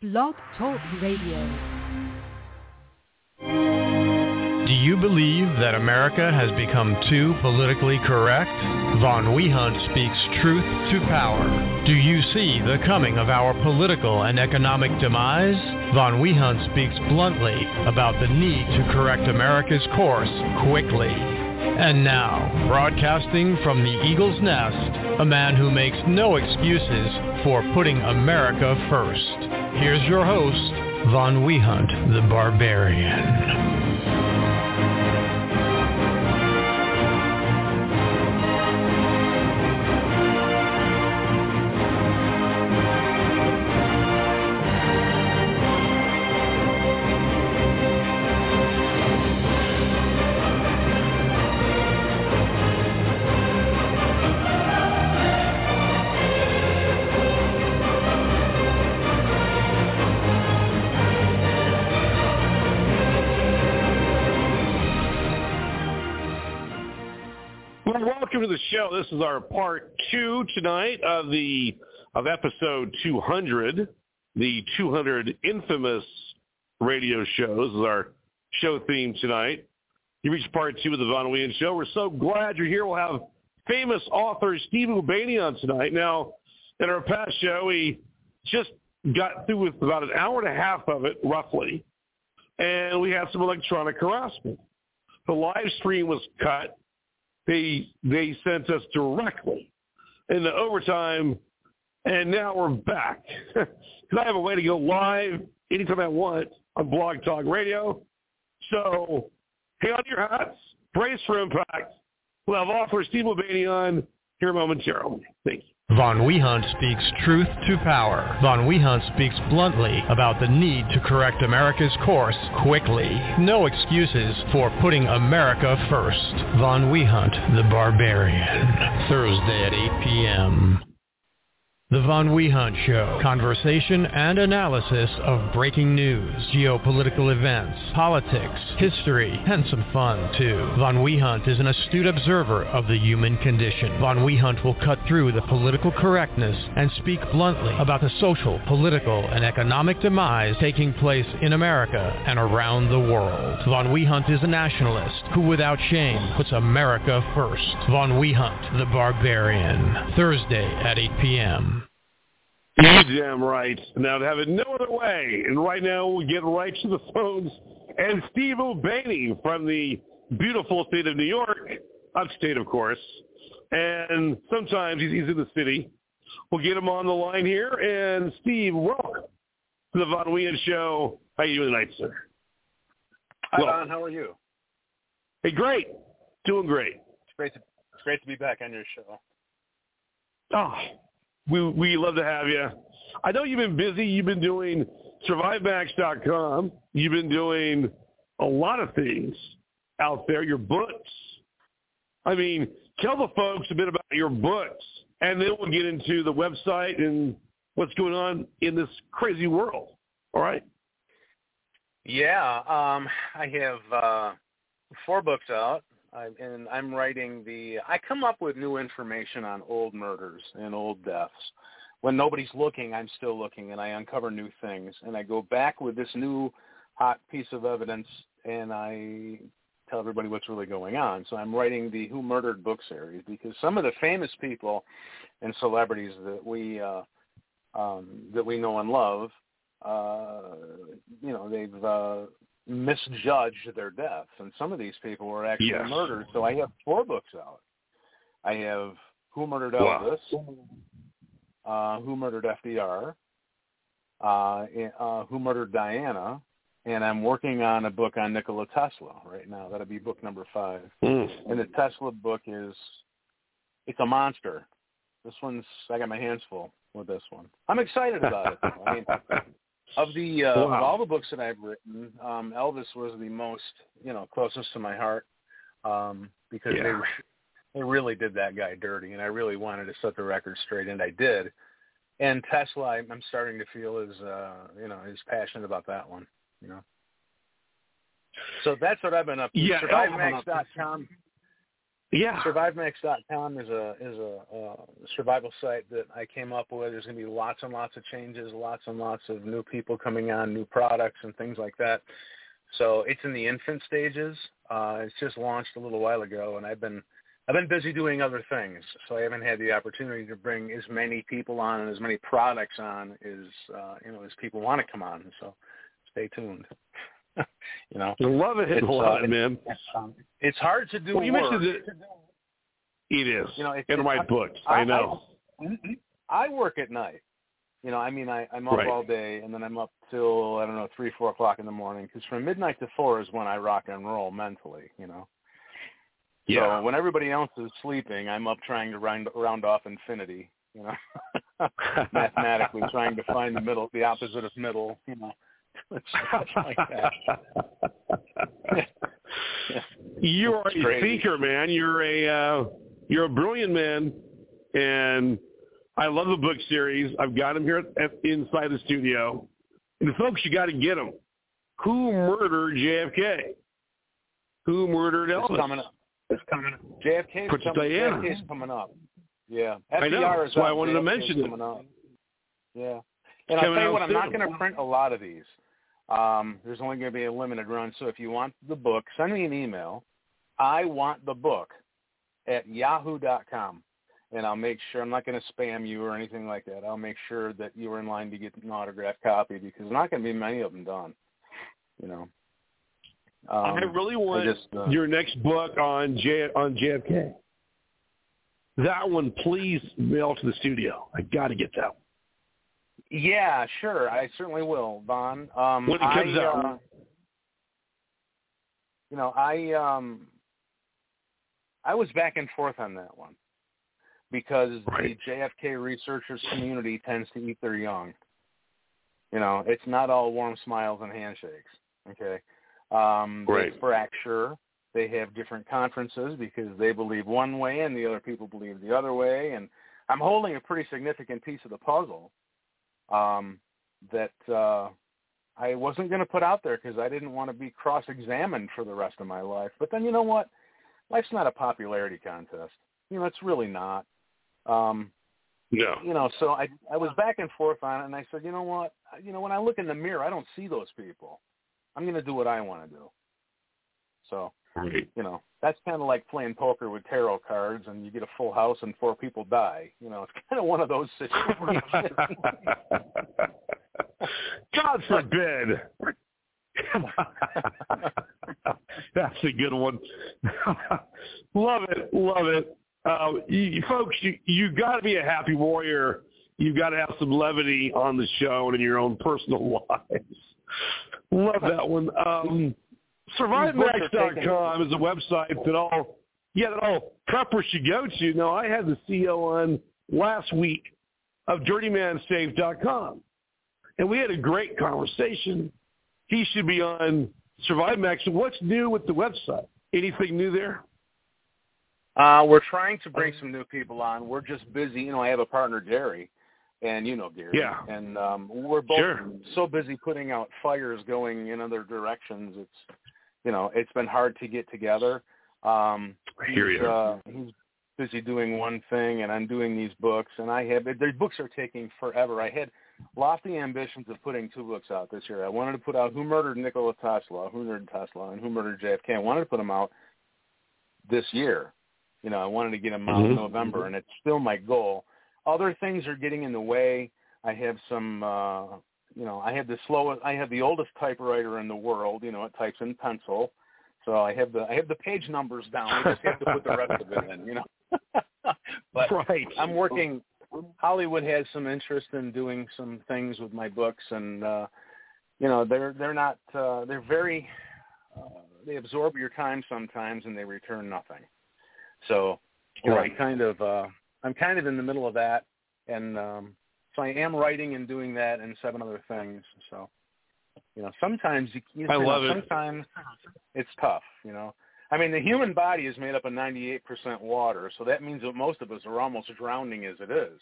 Blog Talk Radio. Do you believe that America has become too politically correct? Von Wehunt speaks truth to power. Do you see the coming of our political and economic demise? Von Wehunt speaks bluntly about the need to correct America's course quickly. And now, broadcasting from the Eagle's Nest, a man who makes no excuses for putting America first. Here's your host, Von Wehunt, the Barbarian. Welcome to the show. This is our part 2 tonight of episode 200, the 200 infamous radio shows is our show theme tonight. You reached part 2 of the Von Wehunt Show. We're so glad you're here. We'll have famous author Steve Urbani on tonight. Now, in our past show, we just got through with about an hour and a half of it, roughly, and we had some electronic harassment. The live stream was cut. They sent us directly into overtime, and now we're back. Because I have a way to go live anytime I want on Blog Talk Radio. So hang on to your hats, brace for impact. We'll have author Steve Urbani on here momentarily. Thank you. Von Wehunt speaks truth to power. Von Wehunt speaks bluntly about the need to correct America's course quickly. No excuses for putting America first. Von Wehunt, the Barbarian. Thursday at 8 p.m. The Von Wehunt Show. Conversation and analysis of breaking news, geopolitical events, politics, history, and some fun, too. Von Wehunt is an astute observer of the human condition. Von Wehunt will cut through the political correctness and speak bluntly about the social, political, and economic demise taking place in America and around the world. Von Wehunt is a nationalist who, without shame, puts America first. Von Wehunt, the Barbarian. Thursday at 8 p.m. You damn right. Now, to have it no other way, and right now we'll get right to the phones, and Steve Urbani from the beautiful state of New York, upstate, of course, and sometimes he's in the city. We'll get him on the line here, and Steve, welcome to the Von Wehunt Show. How are you doing tonight, sir? Hi, Von. How are you? Hey, great. Doing great. It's great to be back on your show. Oh, we love to have you. I know you've been busy. You've been doing SurviveMax.com. You've been doing a lot of things out there, your books. I mean, tell the folks a bit about your books, and then we'll get into the website and what's going on in this crazy world. All right? Yeah, I have 4 books out. I'm writing I come up with new information on old murders and old deaths. When nobody's looking, I'm still looking, and I uncover new things. And I go back with this new hot piece of evidence, and I tell everybody what's really going on. So I'm writing the Who Murdered book series because some of the famous people and celebrities that we know and love, they've misjudged their deaths, and some of these people were actually murdered. So I have 4 books out. I have Who Murdered Elvis, Who Murdered FDR, Who Murdered Diana, and I'm working on a book on Nikola Tesla right now. That'll be book number 5. And the Tesla book it's a monster. I got my hands full with this one. I'm excited about it, though. I mean, of all the books that I've written, Elvis was the most, closest to my heart because they really did that guy dirty, and I really wanted to set the record straight, and I did. And Tesla, I'm starting to feel is passionate about that one, So that's what I've been up to. SurviveMax.com. Yeah. SurviveMax.com is a survival site that I came up with. There's going to be lots and lots of changes, lots and lots of new people coming on, new products and things like that. So it's in the infant stages. It's just launched a little while ago, and I've been busy doing other things, so I haven't had the opportunity to bring as many people on and as many products on as people want to come on. So stay tuned. I love it, man. It's hard to do. Well, you mentioned it. It is. In my books, I know. I work at night. I'm up all day, and then I'm up till 3, 4 o'clock in the morning. Because from midnight to 4 is when I rock and roll mentally. Yeah. So when everybody else is sleeping, I'm up trying to round off infinity. Mathematically trying to find the opposite of middle. Stuff like that. You're a thinker, man. You're a brilliant man, and I love the book series. I've got them here inside the studio. And folks, you got to get them. Who murdered JFK? Who murdered Elvis? It's coming up. JFK's coming up. Yeah. I know. That's why I wanted to mention it. Yeah. And I'll tell you what, I'm not going to print a lot of these. There's only going to be a limited run. So if you want the book, send me an email. I want the book at yahoo.com. And I'll make sure I'm not going to spam you or anything like that. I'll make sure that you're in line to get an autographed copy because there's not going to be many of them done. I really want your next book on JFK. That one, please mail to the studio. I got to get that one. Yeah, sure. I certainly will, Vaughn. When it comes out. I was back and forth on that one because the JFK researchers community tends to eat their young. It's not all warm smiles and handshakes, okay? They fracture. They have different conferences because they believe one way and the other people believe the other way. And I'm holding a pretty significant piece of the puzzle that I wasn't going to put out there because I didn't want to be cross-examined for the rest of my life. But then you know what? Life's not a popularity contest. It's really not. No. So I was back and forth on it, and I said, you know what? When I look in the mirror, I don't see those people. I'm going to do what I want to do. So, that's kind of like playing poker with tarot cards, and you get a full house and 4 people die. It's kind of one of those situations. God forbid. That's a good one. Love it. Folks, you got to be a happy warrior. You got to have some levity on the show and in your own personal lives. Love that one. SurviveMax.com is a website that all preppers should go to. Now, I had the CEO on last week of DirtyManSafe.com, and we had a great conversation. He should be on SurviveMax. So what's new with the website? Anything new there? We're trying to bring some new people on. We're just busy. I have a partner, Gary, and Gary. Yeah. And we're both so busy putting out fires going in other directions. It's been hard to get together. He's busy doing one thing, and I'm doing these books, and the books are taking forever. I had lofty ambitions of putting 2 books out this year. I wanted to put out Who Murdered Nikola Tesla, Who Murdered Tesla, and Who Murdered JFK. I wanted to put them out this year. I wanted to get them out in November, and it's still my goal. Other things are getting in the way. I have some, I have the oldest typewriter in the world. It types in pencil, so I have the page numbers down. I just have to put the rest of it in. But I'm working. Hollywood has some interest in doing some things with my books, and they're not. They're very. They absorb your time sometimes, and they return nothing. So I'm kind of in the middle of that, and so I am writing and doing that and 7 other things. So sometimes sometimes it's tough. I mean, the human body is made up of 98% water, so that means that most of us are almost drowning as it is.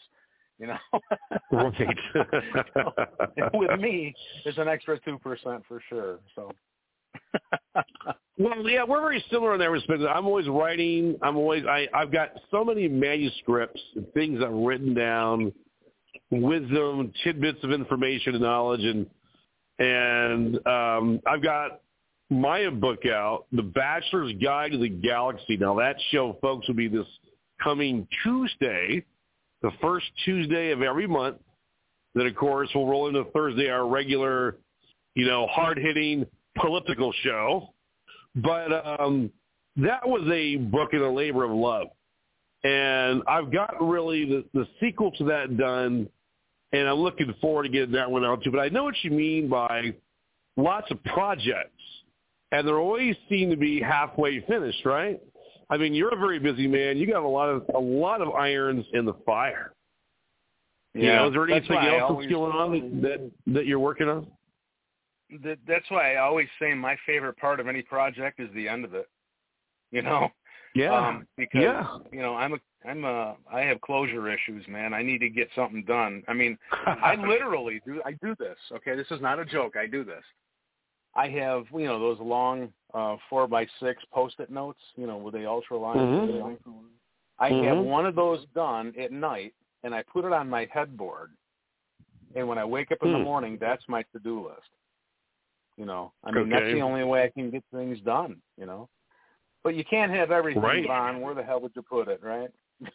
Right. With me, it's an extra 2% for sure. So. Well, yeah, we're very similar in that respect. I'm always writing. I've got so many manuscripts and things I've written down, wisdom, tidbits of information and knowledge, and I've got my book out, The Bachelor's Guide to the Galaxy. Now, that show, folks, will be this coming Tuesday, the first Tuesday of every month. Then, of course, we'll roll into Thursday, our regular, hard-hitting political show. But that was a book and a labor of love. And I've got really the sequel to that done, and I'm looking forward to getting that one out too. But I know what you mean by lots of projects, and they always seem to be halfway finished, right? I mean, you're a very busy man. You got a lot of irons in the fire. Yeah, is there anything else that's going on that you're working on? That's why I always say my favorite part of any project is the end of it. Yeah. Because I have closure issues, man. I need to get something done. I mean, I literally do this. Okay, this is not a joke. I do this. I have those long 4x6 Post-it notes, with the ultra line. Mm-hmm. I have one of those done at night, and I put it on my headboard. And when I wake up in the morning, that's my to-do list. That's the only way I can get things done, But you can't have everything, right. Von. Where the hell would you put it, right?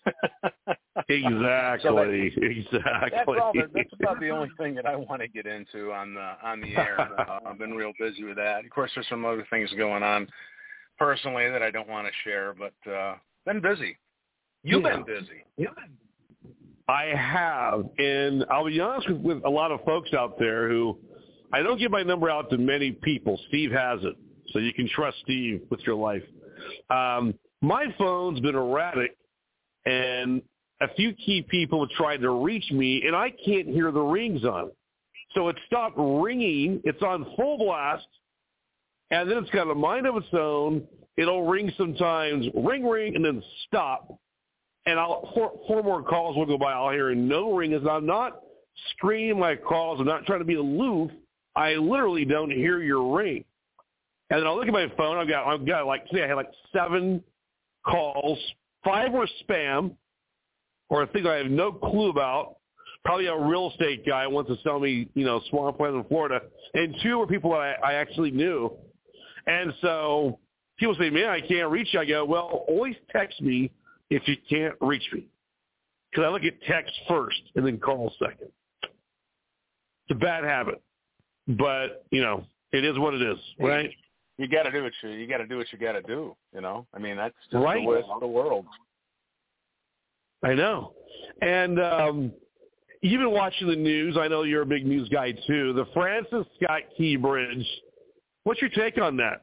Exactly. That's about the only thing that I want to get into on the air. I've been real busy with that. Of course, there's some other things going on personally that I don't want to share, but been busy. You've been busy. Yeah. I have, and I'll be honest with a lot of folks out there who I don't give my number out to many people. Steve has it, so you can trust Steve with your life. My phone's been erratic, and a few key people have tried to reach me, and I can't hear the rings on it. So it stopped ringing. It's on full blast, and then it's got a mind of its own. It'll ring sometimes, ring, and then stop. And four more calls will go by. I'll hear no ring. As I'm not screening my calls. I'm not trying to be aloof. I literally don't hear your ring. And then I'll look at my phone. I've got like, say I had like 7 calls. 5 were spam, or a thing I have no clue about. Probably a real estate guy wants to sell me, swampland in Florida. And 2 were people that I actually knew. And so people say, man, I can't reach you. I go, well, always text me if you can't reach me. Because I look at text first and then call second. It's a bad habit. But, it is what it is, right? You got to do what you got to do. I mean, that's just right. The way of the world. I know. And you've been watching the news. I know you're a big news guy, too. The Francis Scott Key Bridge. What's your take on that?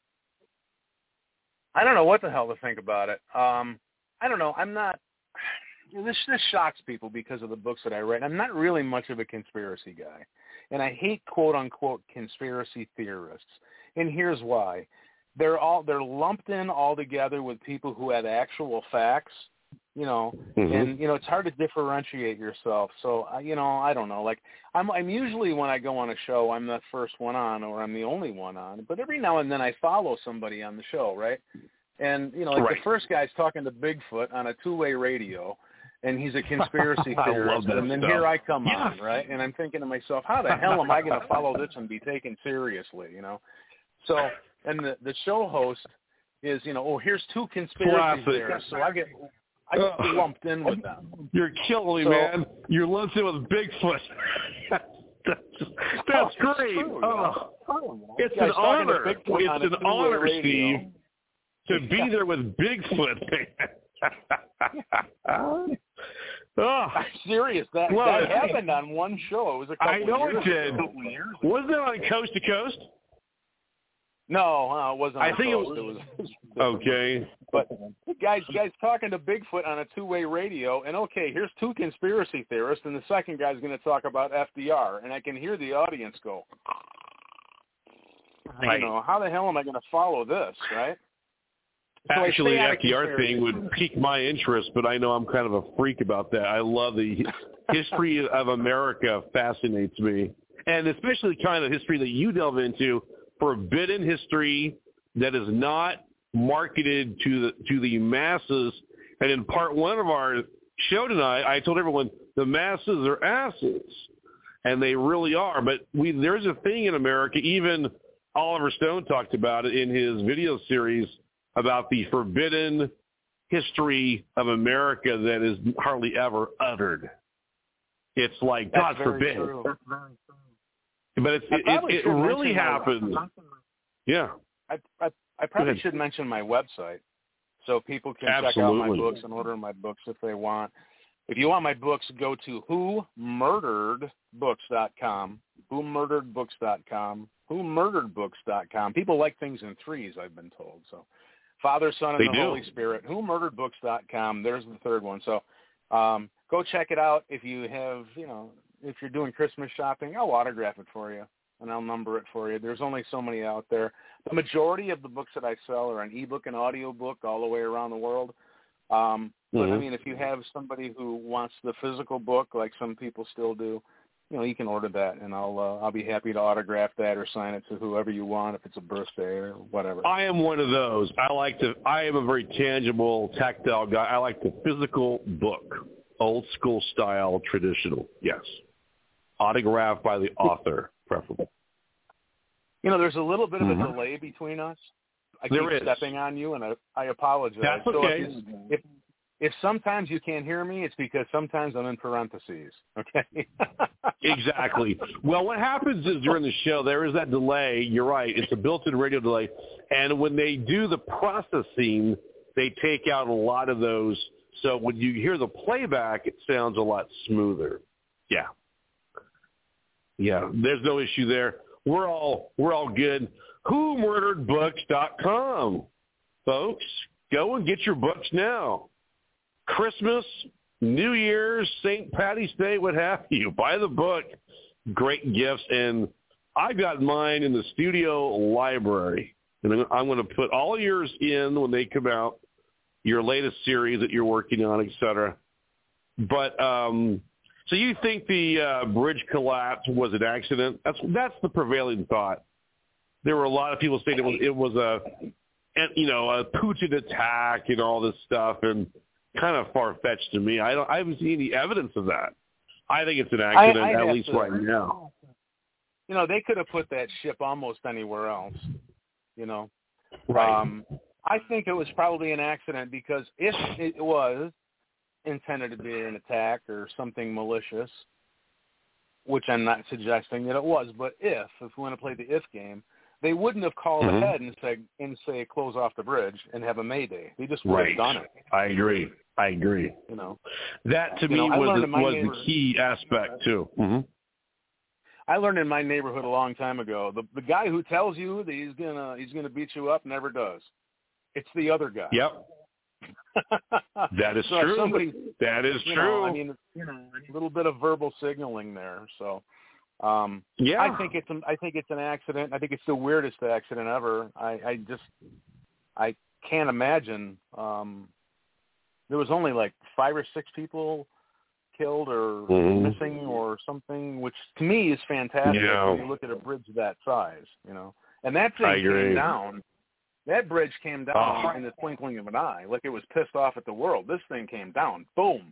I don't know what the hell to think about it. I don't know. I'm not – this shocks people because of the books that I read. I'm not really much of a conspiracy guy. And I hate quote-unquote conspiracy theorists. And here's why. They're lumped in all together with people who have actual facts, mm-hmm. and, it's hard to differentiate yourself. So, I don't know. Like, I'm usually when I go on a show, I'm the first one on or I'm the only one on. But every now and then I follow somebody on the show, right? And, right. The first guy's talking to Bigfoot on a 2-way radio, and he's a conspiracy theorist. And then here I come on, right? And I'm thinking to myself, how the hell am I going to follow this and be taken seriously, So, and the show host is, here's 2 conspiracy theorists. So I get lumped in with them. You're killing me, man. You're lumped in with Bigfoot. That's great. It's an honor. It's an honor, Steve, to be there with Bigfoot. Serious. That happened on one show. It was a couple I know it did. Wasn't it on Coast to Coast? No, it wasn't. I think it was. Okay. But guys talking to Bigfoot on a 2-way radio, and here's 2 conspiracy theorists, and the second guy's going to talk about FDR, and I can hear the audience go, right. How the hell am I going to follow this, right? Actually, the FDR thing would pique my interest, but I know I'm kind of a freak about that. I love the history of America. Fascinates me, and especially the kind of history that you delve into. forbidden history that is not marketed to the masses. And in part one of our show tonight, I told everyone the masses are asses, and they really are. But there's a thing in America, even Oliver Stone talked about it in his video series about the forbidden history of America that is hardly ever uttered. It's like, God forbid. But it really happened. Yeah. I probably should mention my website so people can check out my books and order my books if they want. If you want my books, go to whomurderedbooks.com, whomurderedbooks.com, whomurderedbooks.com. People like things in threes, I've been told. So Father, Son, and the Holy Spirit, whomurderedbooks.com. There's the third one. So go check it out. If you have, if you're doing Christmas shopping, I'll autograph it for you, and I'll number it for you. There's only so many out there. The majority of the books that I sell are an ebook and audio book all the way around the world. But, I mean, if you have somebody who wants the physical book, like some people still do, you can order that, and I'll be happy to autograph that or sign it to whoever you want, if it's a birthday or whatever. I am one of those. I am a very tangible, tactile guy. I like the physical book, old school style, traditional. Yes. Autographed by the author, preferably. There's a little bit of a delay between us. I keep stepping on you, and I apologize. That's okay. So if sometimes you can't hear me, it's because sometimes I'm in parentheses, okay? Exactly. Well, what happens is during the show, there is that delay. You're right. It's a built-in radio delay. And when they do the processing, they take out a lot of those. So when you hear the playback, it sounds a lot smoother. Yeah. Yeah, there's no issue there. We're all good. WhoMurderedBooks.com, folks. Go and get your books now. Christmas, New Year's, St. Patty's Day, what have you. Buy the book. Great gifts. And I got mine in the studio library. And I'm going to put all yours in when they come out, your latest series that you're working on, et cetera. But so you think the bridge collapse was an accident? That's the prevailing thought. There were a lot of people saying it was a Putin attack and all this stuff, and kind of far-fetched to me. I haven't seen any evidence of that. I think it's an accident, at least right now. They could have put that ship almost anywhere else. Right. I think it was probably an accident because if it was intended to be an attack or something malicious, which I'm not suggesting that it was, but if we want to play the if game, they wouldn't have called ahead and say close off the bridge and have a Mayday. They just would have done it. I agree. That to me was the key aspect too. Mm-hmm. I learned in my neighborhood a long time ago, the guy who tells you that he's gonna beat you up never does. It's the other guy. Yep. That is true. That is true. I mean, a little bit of verbal signaling there. So, yeah, I think it's an accident. I think it's the weirdest accident ever. I can't imagine. There was only like 5 or 6 people killed or missing or something, which to me is fantastic. Yeah. When you look at a bridge that size, and that thing came down. That bridge came down in the twinkling of an eye, like it was pissed off at the world. This thing came down, boom,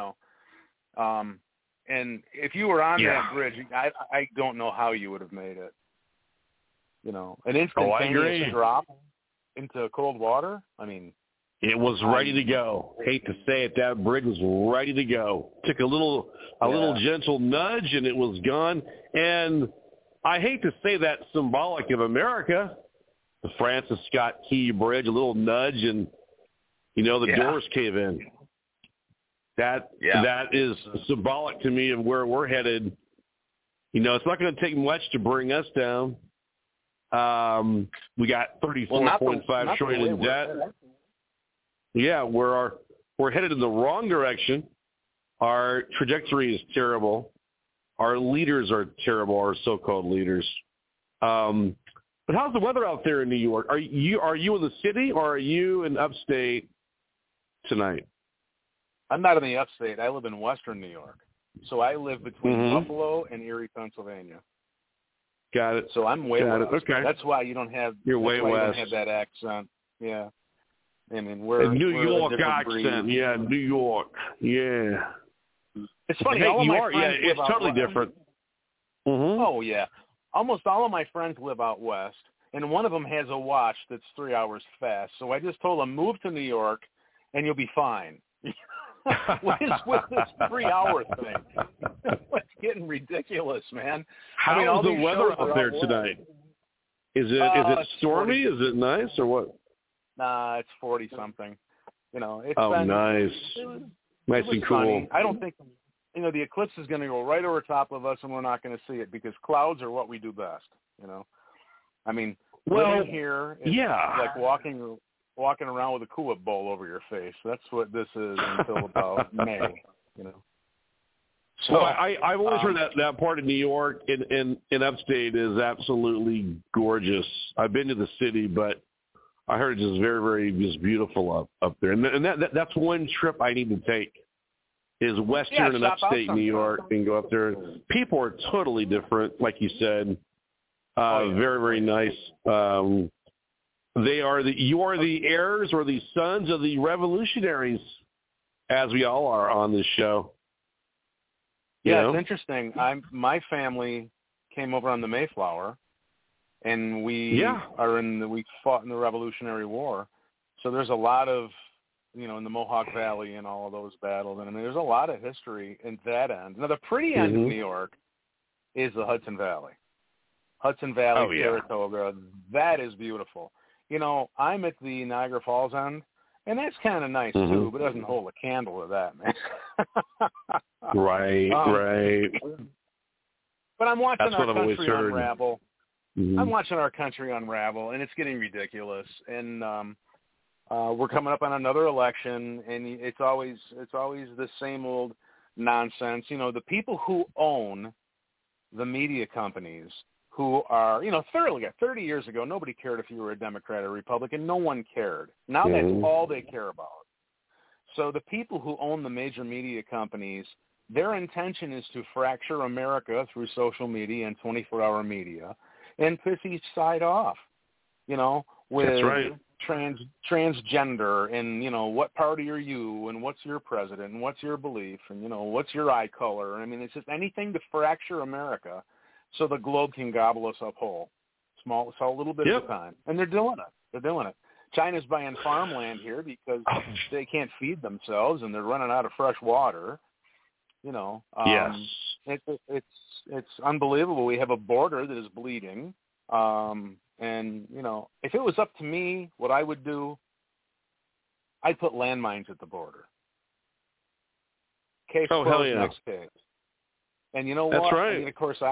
and if you were on that bridge, I don't know how you would have made it. An instantaneous drop into cold water. I mean, it was ready to go. Hate to say it, that bridge was ready to go. Took a little gentle nudge, and it was gone. And I hate to say that symbolic of America. The Francis Scott Key Bridge, a little nudge, and the doors cave in. That is symbolic to me of where we're headed. It's not going to take much to bring us down. We got $34.5 trillion in debt. Yeah, we're headed in the wrong direction. Our trajectory is terrible. Our leaders are terrible. Our so-called leaders. But how's the weather out there in New York? Are you in the city or are you in upstate tonight? I'm not in the upstate. I live in western New York. So I live between Buffalo and Erie, Pennsylvania. Got it. So I'm way Got west. it. Okay. That's why you don't have. You're way why west. You don't have that accent. Yeah. I mean, we're a New we're York a different accent. breed. Yeah, New York. Yeah. It's funny. Hey, all of you my are. friends Yeah, it's live out totally west. different. Mm-hmm. Oh yeah. Almost all of my friends live out west, and one of them has a watch that's 3 hours fast. So I just told him, move to New York, and you'll be fine. What is with this 3 hour thing? It's getting ridiculous, man. How's I mean, all the these weather shows up are there out tonight? west. Is it It's stormy? 40. Is it nice or what? Nah, it's 40 something. You know, it's Oh, nice. Nice it was and cool. sunny. I don't think, the eclipse is going to go right over top of us, and we're not going to see it because clouds are what we do best. I mean, living here is like walking around with a Coop bowl over your face. That's what this is until about May. So well, I've always heard that part of New York in upstate is absolutely gorgeous. I've been to the city, but I heard it's just very, very just beautiful up there. And that's one trip I need to take is western and upstate New York and go up there. People are totally different, like you said. Very, very nice. You are the heirs or the sons of the revolutionaries, as we all are on this show. Yeah, it's interesting. My family came over on the Mayflower, and we fought in the Revolutionary War. So there's a lot of, in the Mohawk Valley and all of those battles. And I mean, there's a lot of history in that end. Now, the pretty end of New York is the Hudson Valley. Hudson Valley, Saratoga. That is beautiful. I'm at the Niagara Falls end, and that's kind of nice, too, but it doesn't hold a candle to that, man. Right. But I'm watching That's our country unravel. Mm-hmm. I'm watching our country unravel, and it's getting ridiculous. And we're coming up on another election, and it's always the same old nonsense. The people who own the media companies, who are, 30 years ago, nobody cared if you were a Democrat or Republican. No one cared. Now that's all they care about. So the people who own the major media companies, their intention is to fracture America through social media and 24-hour media and piss each side off, with that's right. transgender and, what party are you and what's your president and what's your belief and, what's your eye color. I mean, it's just anything to fracture America so the globe can gobble us up whole, a little bit at a time. And they're doing it. China's buying farmland here because they can't feed themselves and they're running out of fresh water. Yes. It's unbelievable. We have a border that is bleeding. And, if it was up to me, what I would do, I'd put landmines at the border. Case closed, next case. And you know what? That's right. I mean, of course,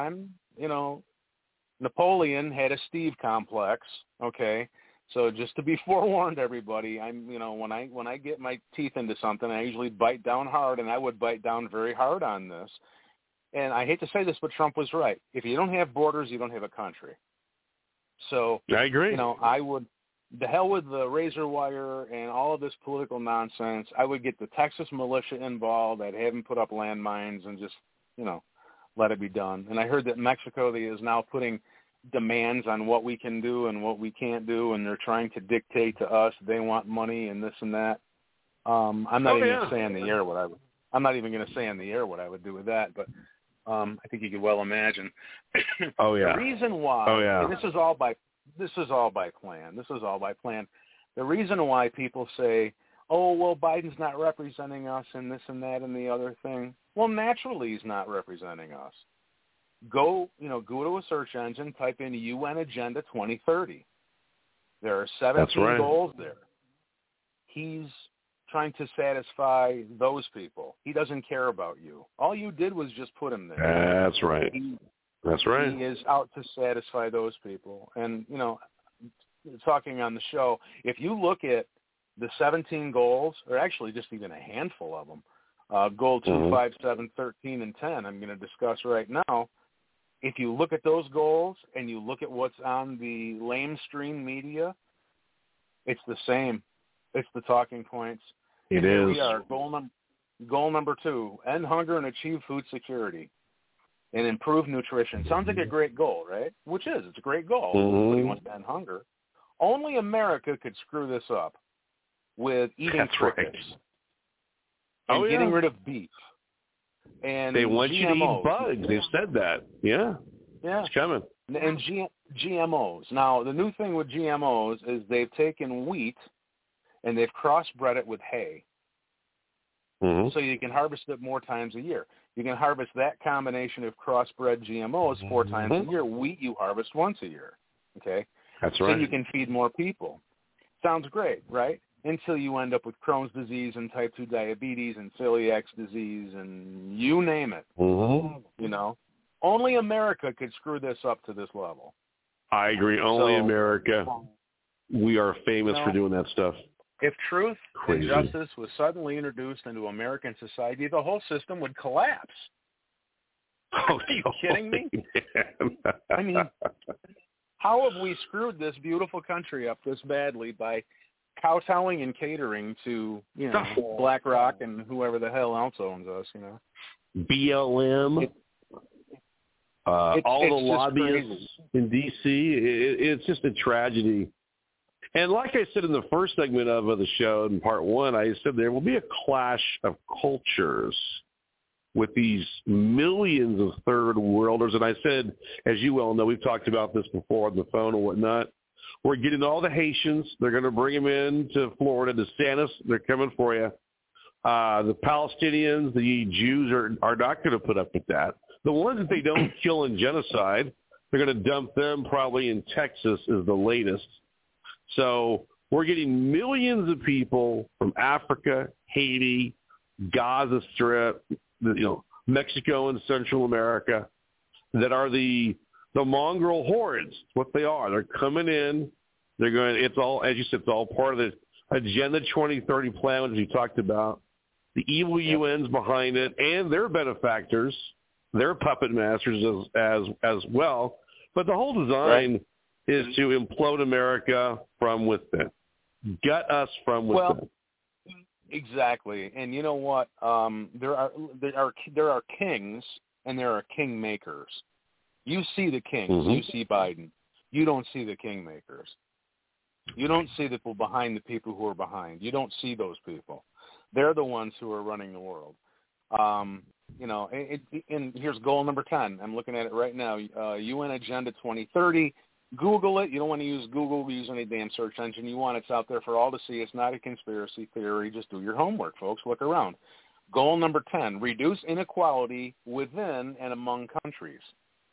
Napoleon had a Steve complex, okay? So just to be forewarned, everybody, when I get my teeth into something, I usually bite down hard, and I would bite down very hard on this. And I hate to say this, but Trump was right. If you don't have borders, you don't have a country. So I agree. I would, the hell with the razor wire and all of this political nonsense. I would get the Texas militia involved. I'd have them put up landmines and just, let it be done. And I heard that Mexico is now putting demands on what we can do and what we can't do, and they're trying to dictate to us. They want money and this and that. I'm not even going to say on the air what I would. I'm not even going to say on the air what I would do with that, but I think you could well imagine. The reason why, and this is all by plan. The reason why people say, "Oh, well, Biden's not representing us and this and that and the other thing." Well, naturally, he's not representing us. Go to a search engine, type in UN Agenda 2030. There are 17 goals there. He's trying to satisfy those people. He doesn't care about you. All you did was just put him there. That's right. That's right. He is out to satisfy those people. And, talking on the show, if you look at the 17 goals, or actually just even a handful of them, goal 2, 5, 7, 13, and 10, I'm going to discuss right now. If you look at those goals and you look at what's on the lamestream media, it's the same. It's the talking points. It Here is. we are, goal number 2, end hunger and achieve food security. and improve nutrition. Sounds like a great goal, right? Which is. It's a great goal. Everybody wants to end hunger. Only America could screw this up with eating crickets and getting rid of beef. And they want GMOs. you to eat bugs. They've said that. Yeah. Yeah. It's coming. And GMOs. Now, the new thing with GMOs is they've taken wheat and they've crossbred it with hay. So you can harvest it more times a year. You can harvest that combination of crossbred GMOs 4 times a year. Wheat you harvest once a year. Okay? That's right. So you can feed more people. Sounds great, right? Until you end up with Crohn's disease and type 2 diabetes and celiac disease and you name it. You know? Only America could screw this up to this level. I agree. Only America. We are famous for doing that stuff. If truth and justice was suddenly introduced into American society, the whole system would collapse. Oh, are you kidding me? I mean, how have we screwed this beautiful country up this badly by kowtowing and catering to, you know, BlackRock and whoever the hell else owns us, you know? BLM, all the lobbyists in D.C., it's just a tragedy. And like I said in the first segment of the show in part 1, I said there will be a clash of cultures with these millions of third worlders. And I said, as you well know, we've talked about this before on the phone and whatnot, we're getting all the Haitians. They're going to bring them in to Florida. DeSantis, they're coming for you. The Palestinians, the Jews are not going to put up with that. The ones that they don't kill in genocide, they're going to dump them probably in Texas is the latest. So we're getting millions of people from Africa, Haiti, Gaza Strip, Mexico and Central America that are the mongrel hordes. What they are, they're coming in. They're going. It's all, as you said, it's all part of the Agenda 2030 plan, which we talked about. The evil UN's behind it, and their benefactors, their puppet masters as well. But the whole design is to implode America from within, gut us from within. Well, exactly. And you know what? There are kings and there are king makers. You see the kings. You see Biden. You don't see the king makers. You don't see the people behind the people who are behind. You don't see those people. They're the ones who are running the world. And here's goal number 10. I'm looking at it right now. UN Agenda 2030. Google it. You don't want to use Google. Use any damn search engine you want. It's out there for all to see. It's not a conspiracy theory. Just do your homework, folks. Look around. Goal number 10, reduce inequality within and among countries.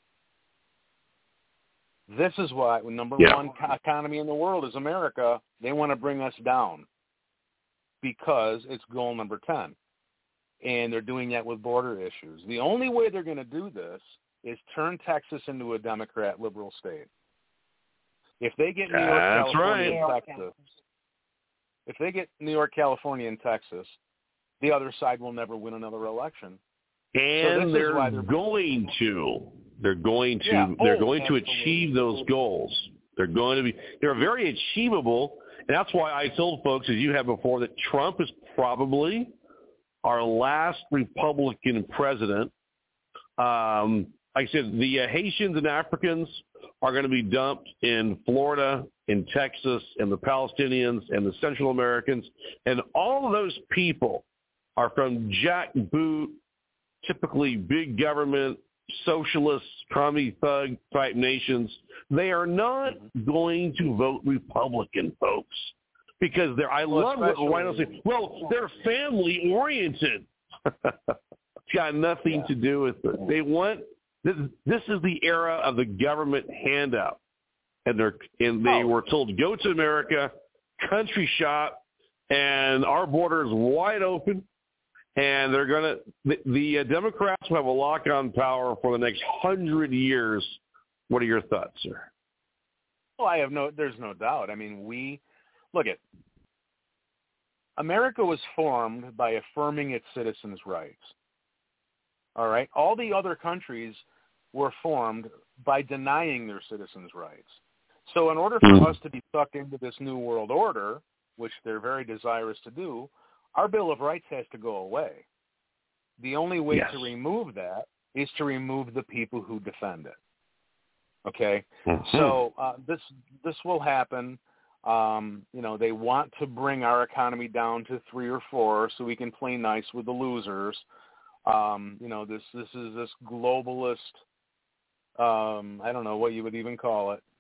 This is why number one economy in the world is America. They want to bring us down because it's goal number 10. And they're doing that with border issues. The only way they're going to do this is turn Texas into a Democrat liberal state. If they get New York, California, and Texas, if they get New York, California, and Texas, the other side will never win another election. And they're going to achieve those goals. They're very achievable. And that's why I told folks, as you have before, that Trump is probably our last Republican president. Like I said, the Haitians and Africans are going to be dumped in Florida, in Texas, and the Palestinians and the Central Americans. And all of those people are from jackboot, typically big government, socialist, commie thug type nations. They are not going to vote Republican, folks, because I love what Rhino said. Well, they're family oriented. It's got nothing to do with it. They want this is the era of the government handout, and they were told to go to America, country shop, and our border is wide open. And they're going to the Democrats will have a lock-on power for the next 100 years. What are your thoughts, sir? Well, there's no doubt. I mean, America was formed by affirming its citizens' rights. All right? All the other countries were formed by denying their citizens' rights. So in order for us to be sucked into this new world order, which they're very desirous to do, our Bill of Rights has to go away. The only way to remove that is to remove the people who defend it. Okay? Mm-hmm. So this will happen. They want to bring our economy down to 3 or 4 so we can play nice with the losers. This is this globalist, I don't know what you would even call it.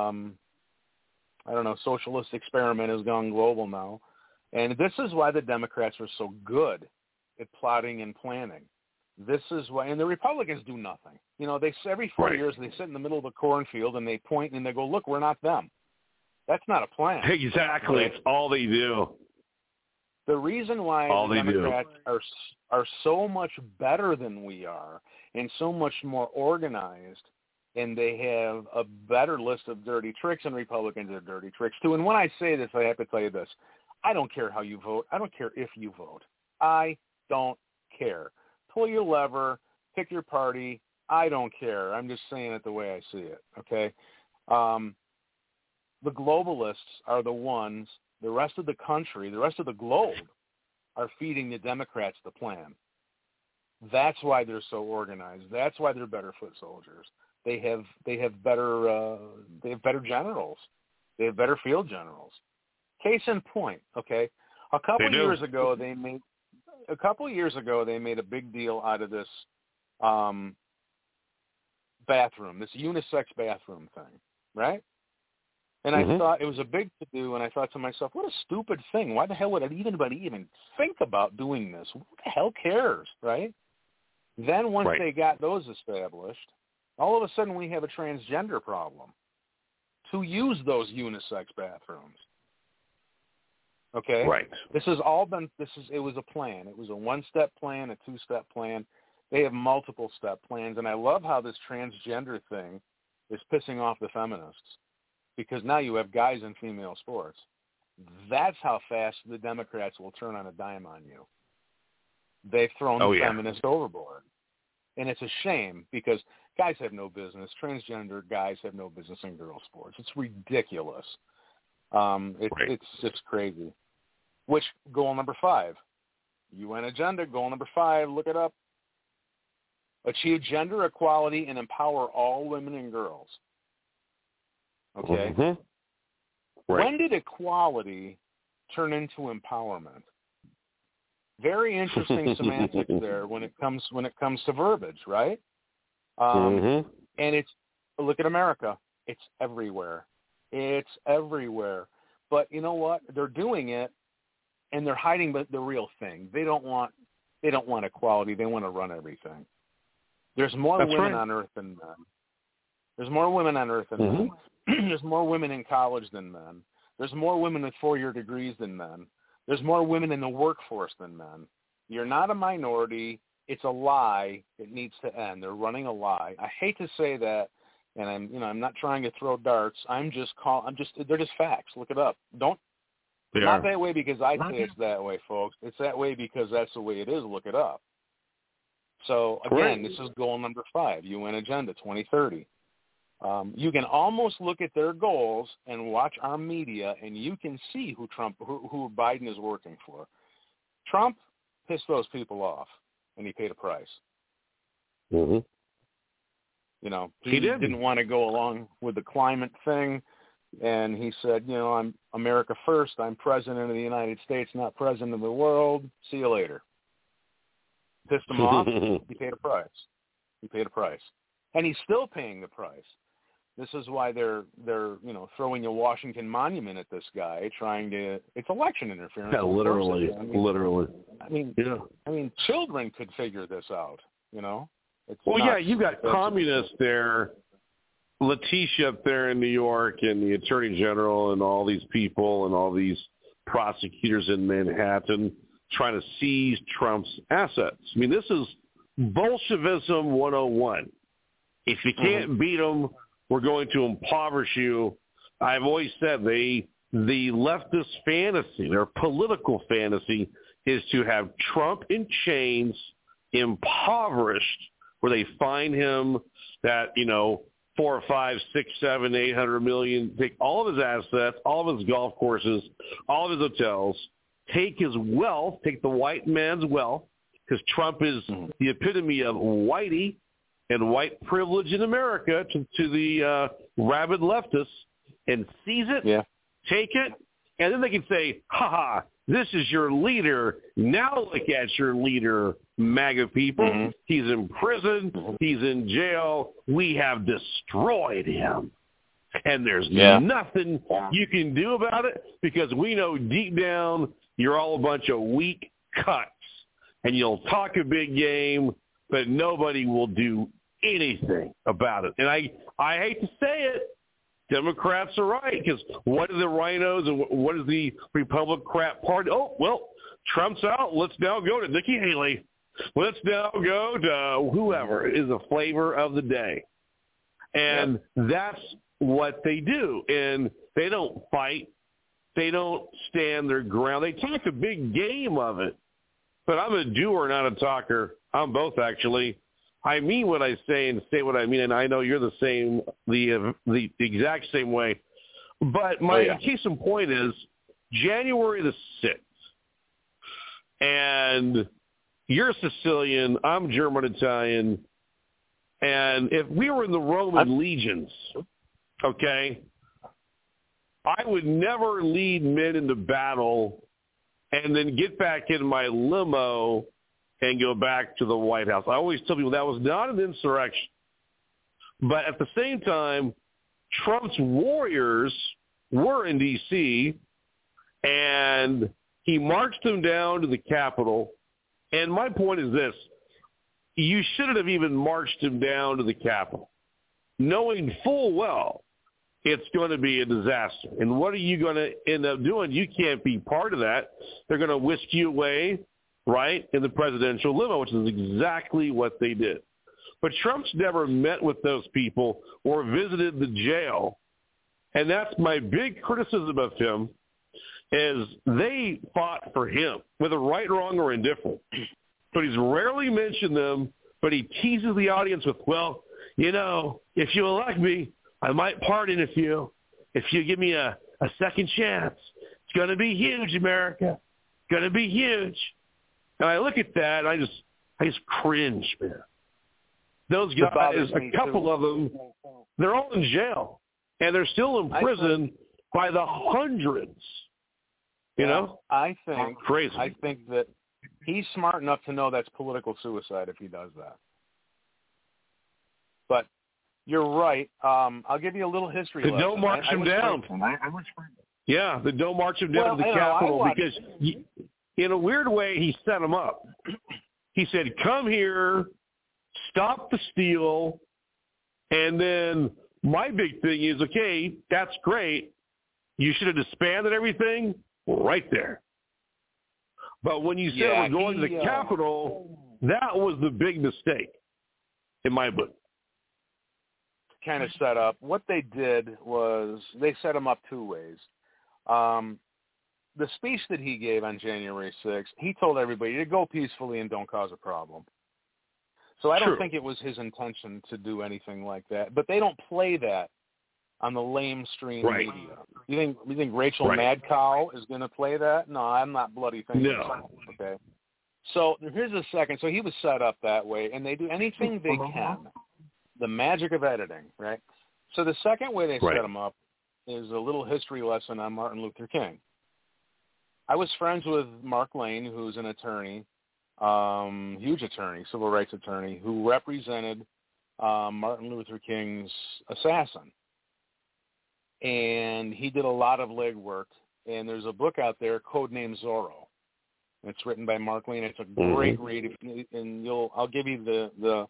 Socialist experiment has gone global now. And this is why the Democrats are so good at plotting and planning. This is why, and the Republicans do nothing. They every 4 years they sit in the middle of a cornfield and they point and they go, look, we're not them. That's not a plan. Exactly. It's all they do. The reason why the Democrats are so much better than we are and so much more organized, and they have a better list of dirty tricks, and Republicans have dirty tricks too. And when I say this, I have to tell you this. I don't care how you vote. I don't care if you vote. I don't care. Pull your lever, pick your party. I don't care. I'm just saying it the way I see it, okay? The globalists are the ones, the rest of the country, the rest of the globe are feeding the Democrats the plan. That's why they're so organized. That's why they're better foot soldiers. They have better generals. They have better field generals. Case in point, okay? A couple years ago they made a big deal out of this bathroom, this unisex bathroom thing, right? And I thought it was a big to-do, and I thought to myself, what a stupid thing. Why the hell would anybody even think about doing this? Who the hell cares, right? Then once they got those established, all of a sudden we have a transgender problem to use those unisex bathrooms. Okay? Right. It was a plan. It was a 1-step plan, a 2-step plan. They have multiple step plans, and I love how this transgender thing is pissing off the feminists, because now you have guys in female sports. That's how fast the Democrats will turn on a dime on you. They've thrown the feminists overboard. And it's a shame, because guys have no business. Transgender guys have no business in girls' sports. It's ridiculous. It's just crazy. Which, goal number 5, UN agenda, goal number 5, look it up. Achieve gender equality and empower all women and girls. Okay? Mm-hmm. Right. When did equality turn into empowerment? Very interesting semantics there when it comes to verbiage, right? And look at America. It's everywhere. It's everywhere. But you know what? They're doing it, and they're hiding the real thing. They don't want equality. They want to run everything. There's more women on earth than men. There's more women on earth than men. There's more women in college than men. There's more women with 4-year degrees than men. There's more women in the workforce than men. You're not a minority. It's a lie. It needs to end. They're running a lie. I hate to say that, and I'm not trying to throw darts. They're just facts. Look it up. Not that way because I say it's that way, folks. It's that way because that's the way it is. Look it up. So again, this is goal number 5, UN Agenda 2030. You can almost look at their goals and watch our media, and you can see who Biden is working for. Trump pissed those people off, and he paid a price. Mm-hmm. He didn't want to go along with the climate thing, and he said, I'm America first. I'm president of the United States, not president of the world. See you later. Pissed him off. He paid a price. And he's still paying the price. This is why they're throwing a Washington monument at this guy, it's election interference. Yeah, literally. Children could figure this out, you've got communists there, Letitia up there in New York, and the Attorney General, and all these people, and all these prosecutors in Manhattan trying to seize Trump's assets. This is Bolshevism 101. If you can't beat them, we're going to impoverish you. I've always said the leftist fantasy, their political fantasy, is to have Trump in chains, impoverished, where they find him that, 4, 5, 6, 7, 800 million, take all of his assets, all of his golf courses, all of his hotels, take his wealth, take the white man's wealth, because Trump is the epitome of whitey and white privilege in America to the rabid leftists, and seize it, take it, and then they can say, ha, this is your leader. Now look at your leader, MAGA people. He's in prison. He's in jail. We have destroyed him. And there's nothing you can do about it because we know deep down you're all a bunch of weak cuts. And you'll talk a big game, but nobody will do anything about it. And I hate to say it, Democrats are right, because what are the rhinos and what is the Republican Party? Oh, well, Trump's out. Let's now go to Nikki Haley. Let's now go to whoever is the flavor of the day. And that's what they do. And they don't fight. They don't stand their ground. They talk a big game of it. But I'm a doer, not a talker. I'm both, actually. I mean what I say and say what I mean, and I know you're the same, the exact same way. But my case in point is January the 6th, and you're Sicilian, I'm German-Italian, and if we were in the Roman legions, okay, I would never lead men into battle and then get back in my limo and go back to the White House. I always tell people that was not an insurrection. But at the same time, Trump's warriors were in D.C., and he marched them down to the Capitol. And my point is this. You shouldn't have even marched him down to the Capitol, knowing full well it's going to be a disaster. And what are you going to end up doing? You can't be part of that. They're going to whisk you away, right, in the presidential limo, which is exactly what they did. But Trump's never met with those people or visited the jail. And that's my big criticism of him, is they fought for him, whether right, wrong, or indifferent. But he's rarely mentioned them, but he teases the audience with, well, you know, if you elect me, I might pardon if you give me a second chance. It's going to be huge, America. It's going to be huge. And I look at that, and I just cringe, man. Those guys, a couple of them, they're all in jail, and they're still in prison by the hundreds. You know? I think that he's smart enough to know that's political suicide if he does that. But you're right. I'll give you a little history lesson. Don't march him down. Yeah, don't march him down to the Capitol because, in a weird way, he set him up. He said, come here, stop the steal, and then my big thing is, okay, that's great. You should have disbanded everything right there. But when you said we're going to the Capitol, that was the big mistake in my book. Kind of set up. What they did was they set him up two ways. The speech that he gave on January 6th, he told everybody to go peacefully and don't cause a problem. So I don't think it was his intention to do anything like that. But they don't play that on the lamestream media. You think Rachel Madcow is going to play that? No, I'm not bloody thinking so. Okay. So here's the second. So he was set up that way, and they do anything they can. The magic of editing, right? So the second way they set him up is a little history lesson on Martin Luther King. I was friends with Mark Lane, who's an attorney, huge attorney, civil rights attorney, who represented Martin Luther King's assassin. And he did a lot of legwork. And there's a book out there, Codename Zorro. It's written by Mark Lane. It's a great read, and I'll give you the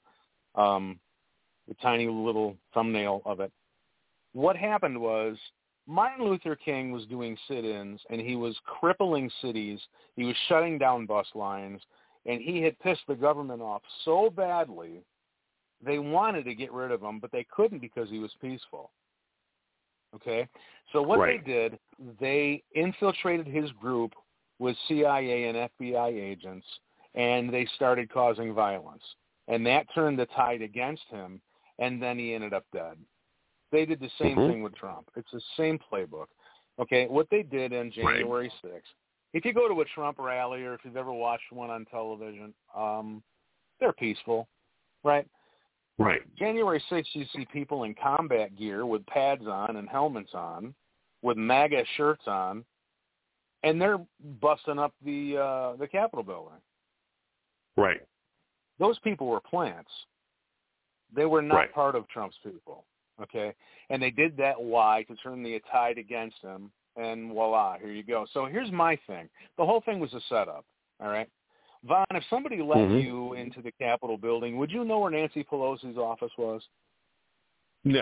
tiny little thumbnail of it. What happened was Martin Luther King was doing sit-ins, and he was crippling cities. He was shutting down bus lines, and he had pissed the government off so badly they wanted to get rid of him, but they couldn't because he was peaceful. Okay? So what they did, they infiltrated his group with CIA and FBI agents, and they started causing violence. And that turned the tide against him, and then he ended up dead. They did the same thing with Trump. It's the same playbook. Okay, what they did on January 6th, if you go to a Trump rally or if you've ever watched one on television, they're peaceful, right? Right. January 6th, you see people in combat gear with pads on and helmets on, with MAGA shirts on, and they're busting up the Capitol building. Right. Those people were plants. They were not part of Trump's people, okay? And they did that why? To turn the tide against him, and voila, here you go. So here's my thing. The whole thing was a setup, all right? Vaughn, if somebody let you into the Capitol building, would you know where Nancy Pelosi's office was? No.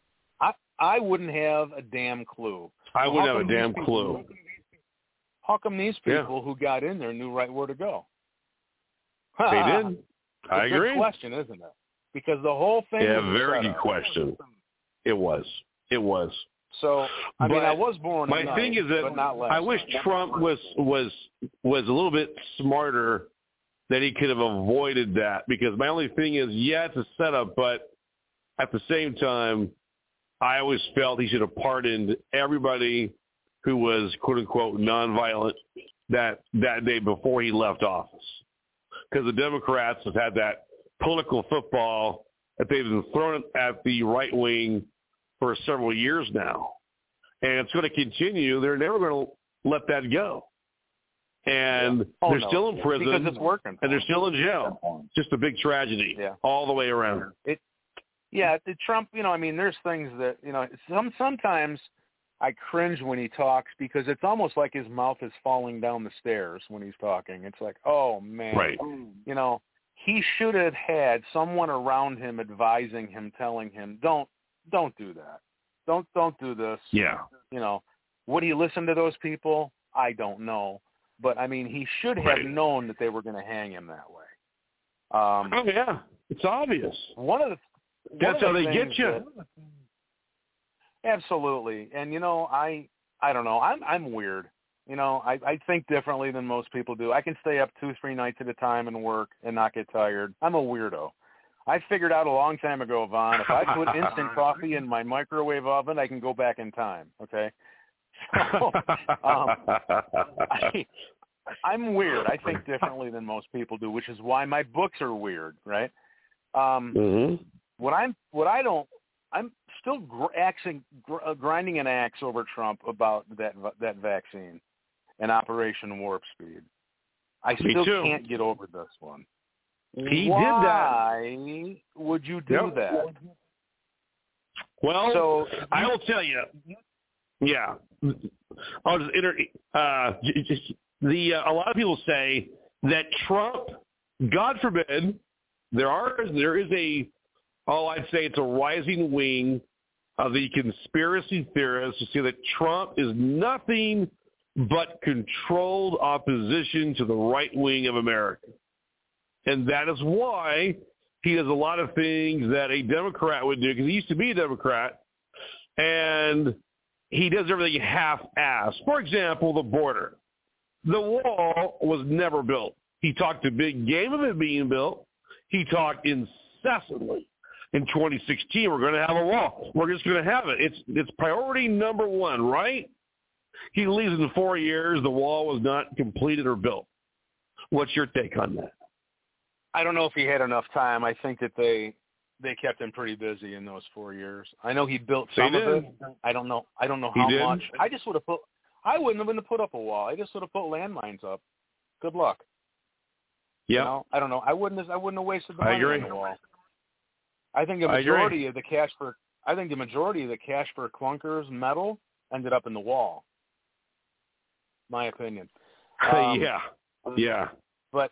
I wouldn't have a damn clue. I wouldn't have a damn clue. How come these people who got in there knew right where to go? They did. I agree. Good question, isn't it? Because the whole thing was very good question. It was. So, I mean, I was born my thing is that I wish Trump was a little bit smarter, that he could have avoided that, because my only thing is, it's a setup, but at the same time, I always felt he should have pardoned everybody who was, quote-unquote, nonviolent that day before he left office. Because the Democrats have had that political football that they've been throwing at the right wing for several years now. And it's going to continue. They're never going to let that go. And they're still in prison. Because it's working. And they're still in jail. Just a big tragedy all the way around. Trump, I mean, there's things that, sometimes I cringe when he talks, because it's almost like his mouth is falling down the stairs when he's talking. It's like, oh, man. Right. He should have had someone around him advising him, telling him, don't do that. Don't do this. Yeah. Would he listen to those people? I don't know. But, I mean, he should have known that they were going to hang him that way. It's obvious. That's how they get you. Absolutely. And, I don't know. I'm weird. I think differently than most people do. I can stay up 2-3 nights at a time and work and not get tired. I'm a weirdo. I figured out a long time ago, Vaughn, if I put instant coffee in my microwave oven, I can go back in time, okay? So, I'm weird. I think differently than most people do, which is why my books are weird, right? I'm still grinding an axe over Trump about that vaccine and Operation Warp Speed. I still can't get over this one. He Why did that. Why would you do that? Well, I will tell you. Yeah, I'll just a lot of people say that Trump, God forbid, there is I'd say it's a rising wing of the conspiracy theorists to say that Trump is nothing but controlled opposition to the right wing of America. And that is why he does a lot of things that a Democrat would do, because he used to be a Democrat, and he does everything half-assed. For example, the border. The wall was never built. He talked a big game of it being built. He talked incessantly. In 2016, we're going to have a wall. We're just going to have it. It's priority number one, right? He leaves in 4 years. The wall was not completed or built. What's your take on that? I don't know if he had enough time. I think that they kept him pretty busy in those 4 years. I know he built some of it. I don't know how much. I wouldn't have put up a wall. I just would have put landmines up. Good luck. Yeah. I don't know. I wouldn't have wasted the money on the wall. I think the majority of the cash for clunkers metal ended up in the wall. My opinion. Yeah. But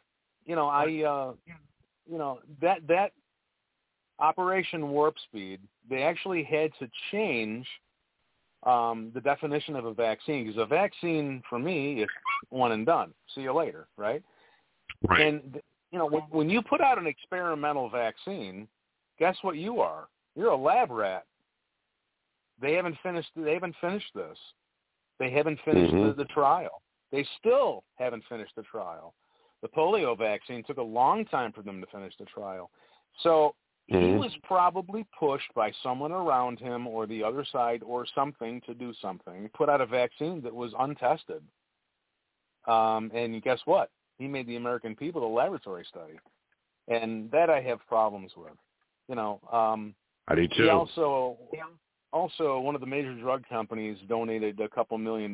that Operation Warp Speed, they actually had to change the definition of a vaccine, because a vaccine for me is one and done. See you later, right? Right. And when you put out an experimental vaccine, guess what you are? You're a lab rat. They haven't finished this. They haven't finished the trial. They still haven't finished the trial. The polio vaccine took a long time for them to finish the trial. So he was probably pushed by someone around him or the other side or something to do something, put out a vaccine that was untested. And guess what? He made the American people a laboratory study. And that I have problems with. I do too. He also, one of the major drug companies donated a couple $1 million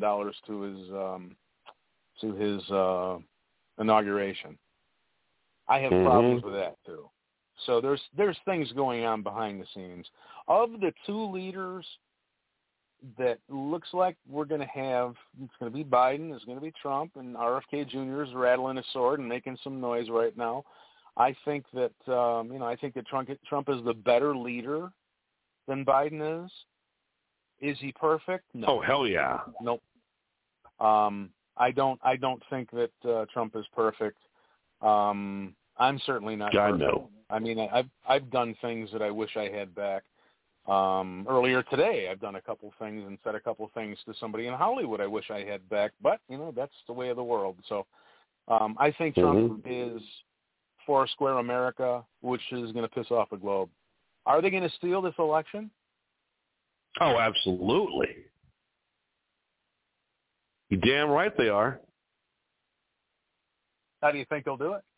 to his inauguration. I have problems with that too. So there's things going on behind the scenes. Of the two leaders that looks like we're going to have, it's going to be Biden, it's going to be Trump, and RFK Jr. is rattling his sword and making some noise right now. I think that Trump is the better leader than Biden is. Is he perfect? No. Oh, hell yeah. Nope. I don't think that Trump is perfect. I'm certainly not perfect. No. I mean, I've done things that I wish I had back. Earlier today, I've done a couple things and said a couple things to somebody in Hollywood I wish I had back. But that's the way of the world. So I think Trump is Foursquare America, which is going to piss off the globe. Are they going to steal this election? Oh, absolutely. You're damn right they are. How do you think they'll do it?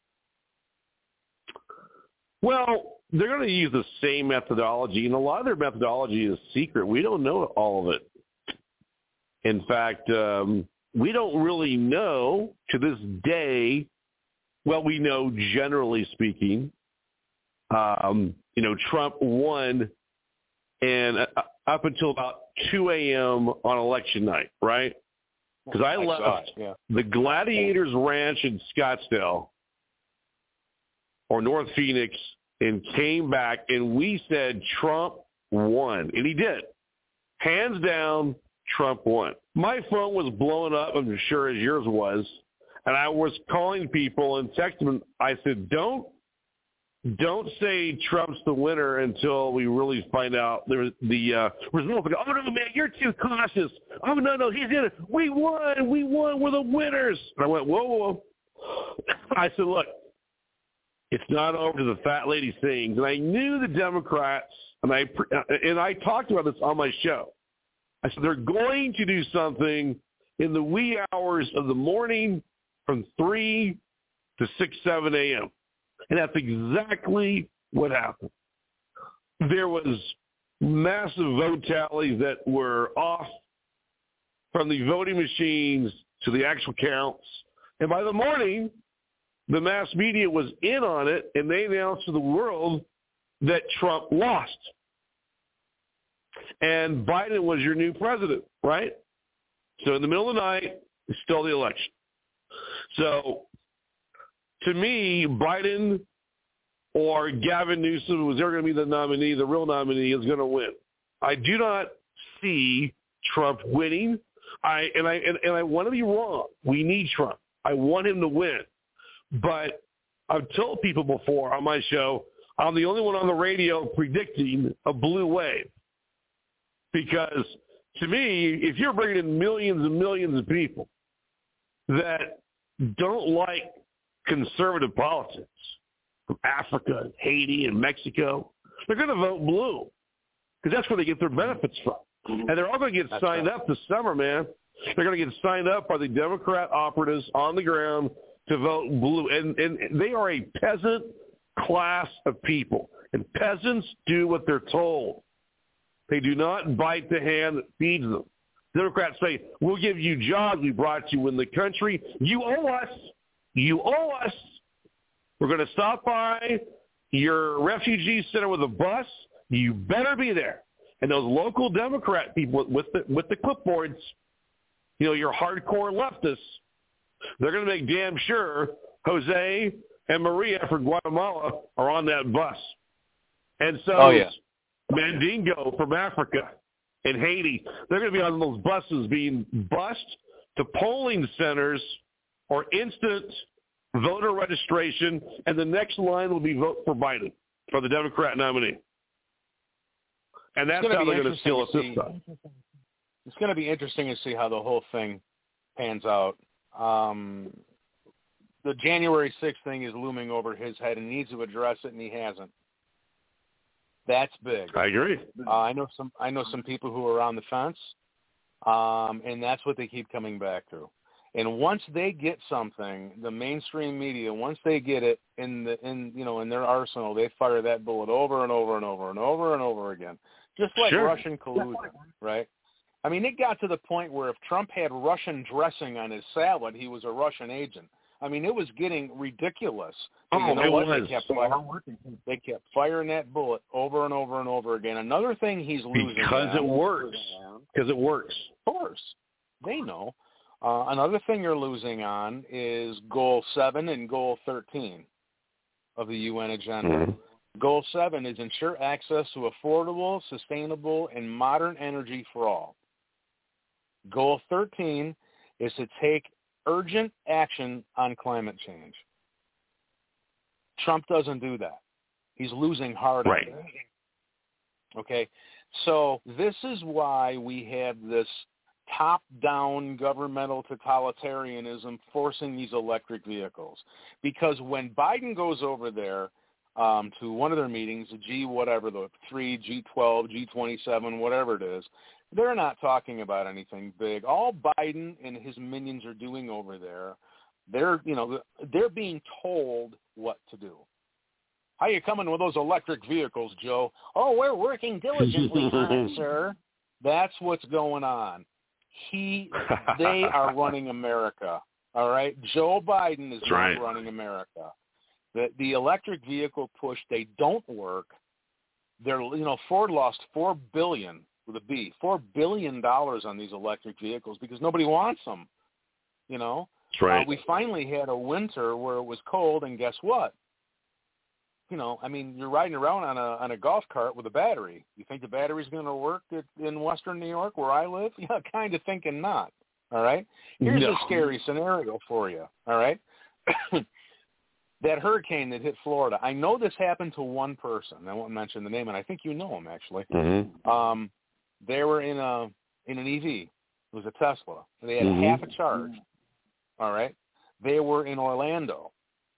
Well, they're going to use the same methodology, and a lot of their methodology is secret. We don't know all of it. In fact, we don't really know to this day. Well, we know, generally speaking, Trump won, and up until about 2 a.m. on election night, right? Because I left the Gladiators Ranch in Scottsdale or North Phoenix and came back, and we said Trump won, and he did. Hands down, Trump won. My phone was blowing up, I'm sure as yours was, and I was calling people and texting them. I said, don't say Trump's the winner until we really find out the results. Oh, no, man, you're too cautious. Oh, no, he's in it. We won, we're the winners. And I went, whoa. I said, look, it's not over to the fat lady sings. And I knew the Democrats, and I talked about this on my show. I said, they're going to do something in the wee hours of the morning from 3 to 6, 7 a.m. And that's exactly what happened. There was massive vote tallies that were off from the voting machines to the actual counts. And by the morning, the mass media was in on it, and they announced to the world that Trump lost. And Biden was your new president, right? So in the middle of the night, it's still the election. So to me, Biden or Gavin Newsom, was ever going to be the nominee, the real nominee, is going to win. I do not see Trump winning. I want to be wrong. We need Trump. I want him to win. But I've told people before on my show, I'm the only one on the radio predicting a blue wave. Because to me, if you're bringing in millions and millions of people that don't like conservative politics from Africa and Haiti and Mexico, they're going to vote blue because that's where they get their benefits from. And they're all going to get signed up this summer, man. They're going to get signed up by the Democrat operatives on the ground to vote blue. And they are a peasant class of people. And peasants do what they're told. They do not bite the hand that feeds them. Democrats say, we'll give you jobs. We brought you in the country. You owe us. You owe us. We're going to stop by your refugee center with a bus. You better be there. And those local Democrat people with the clipboards, your hardcore leftists, they're going to make damn sure Jose and Maria from Guatemala are on that bus. And so Mandingo from Africa and Haiti, they're going to be on those buses being bused to polling centers or instant voter registration, and the next line will be vote for Biden, for the Democrat nominee. And that's how they're going to steal it this time. It's going to be interesting to see how the whole thing pans out. The January 6th thing is looming over his head and needs to address it, and he hasn't. That's big. I agree. I know some people who are on the fence, and that's what they keep coming back to. And once they get something, the mainstream media, once they get it in their arsenal, they fire that bullet over and over and over and over and over again, just like Russian collusion, right? I mean, it got to the point where if Trump had Russian dressing on his salad, he was a Russian agent. I mean, it was getting ridiculous. But you know what? They kept firing that bullet over and over and over again. Another thing he's losing because it works. Because it works. Of course, they know. Another thing you're losing on is Goal 7 and Goal 13 of the UN agenda. Mm-hmm. Goal 7 is ensure access to affordable, sustainable, and modern energy for all. Goal 13 is to take urgent action on climate change. Trump doesn't do that. He's losing hard on that. Okay? So this is why we have this top-down governmental totalitarianism forcing these electric vehicles. Because when Biden goes over there to one of their meetings, the G3, G12, G27, whatever it is, they're not talking about anything big. All Biden and his minions are doing over there, they're being told what to do. How you coming with those electric vehicles, Joe? Oh, we're working diligently on it, sir. That's what's going on. They are running America. All right, Joe Biden is not running America. The electric vehicle push, they don't work. Ford lost $4 billion with a B, $4 billion on these electric vehicles because nobody wants them. That's right. We finally had a winter where it was cold, and guess what? You're riding around on a golf cart with a battery. You think the battery's going to work in Western New York where I live? Yeah, kind of thinking not. All right? Here's a scary scenario for you. All right? That hurricane that hit Florida. I know this happened to one person. I won't mention the name, and I think you know him, actually. Mm-hmm. They were in an EV. It was a Tesla. They had half a charge. All right? They were in Orlando.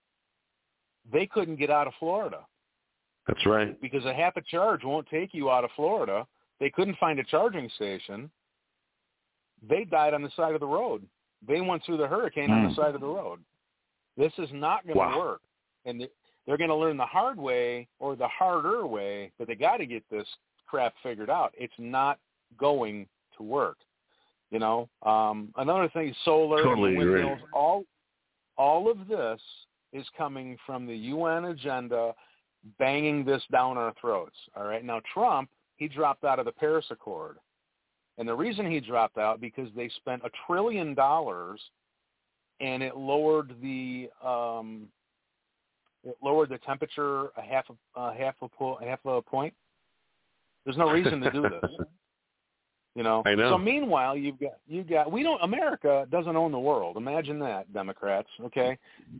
They couldn't get out of Florida. That's right. Because a half a charge won't take you out of Florida. They couldn't find a charging station. They died on the side of the road. They went through the hurricane on the side of the road. This is not going to work. And they're going to learn the hard way or the harder way, but they got to get this crap figured out. It's not going to work. Another thing, solar, totally and windmills, all of this is coming from the UN agenda banging this down our throats. All right. Now, Trump, he dropped out of the Paris Accord. And the reason he dropped out because they spent $1 trillion and it lowered the temperature a half a point. There's no reason to do this. I know. So meanwhile, America doesn't own the world. Imagine that, Democrats. Okay.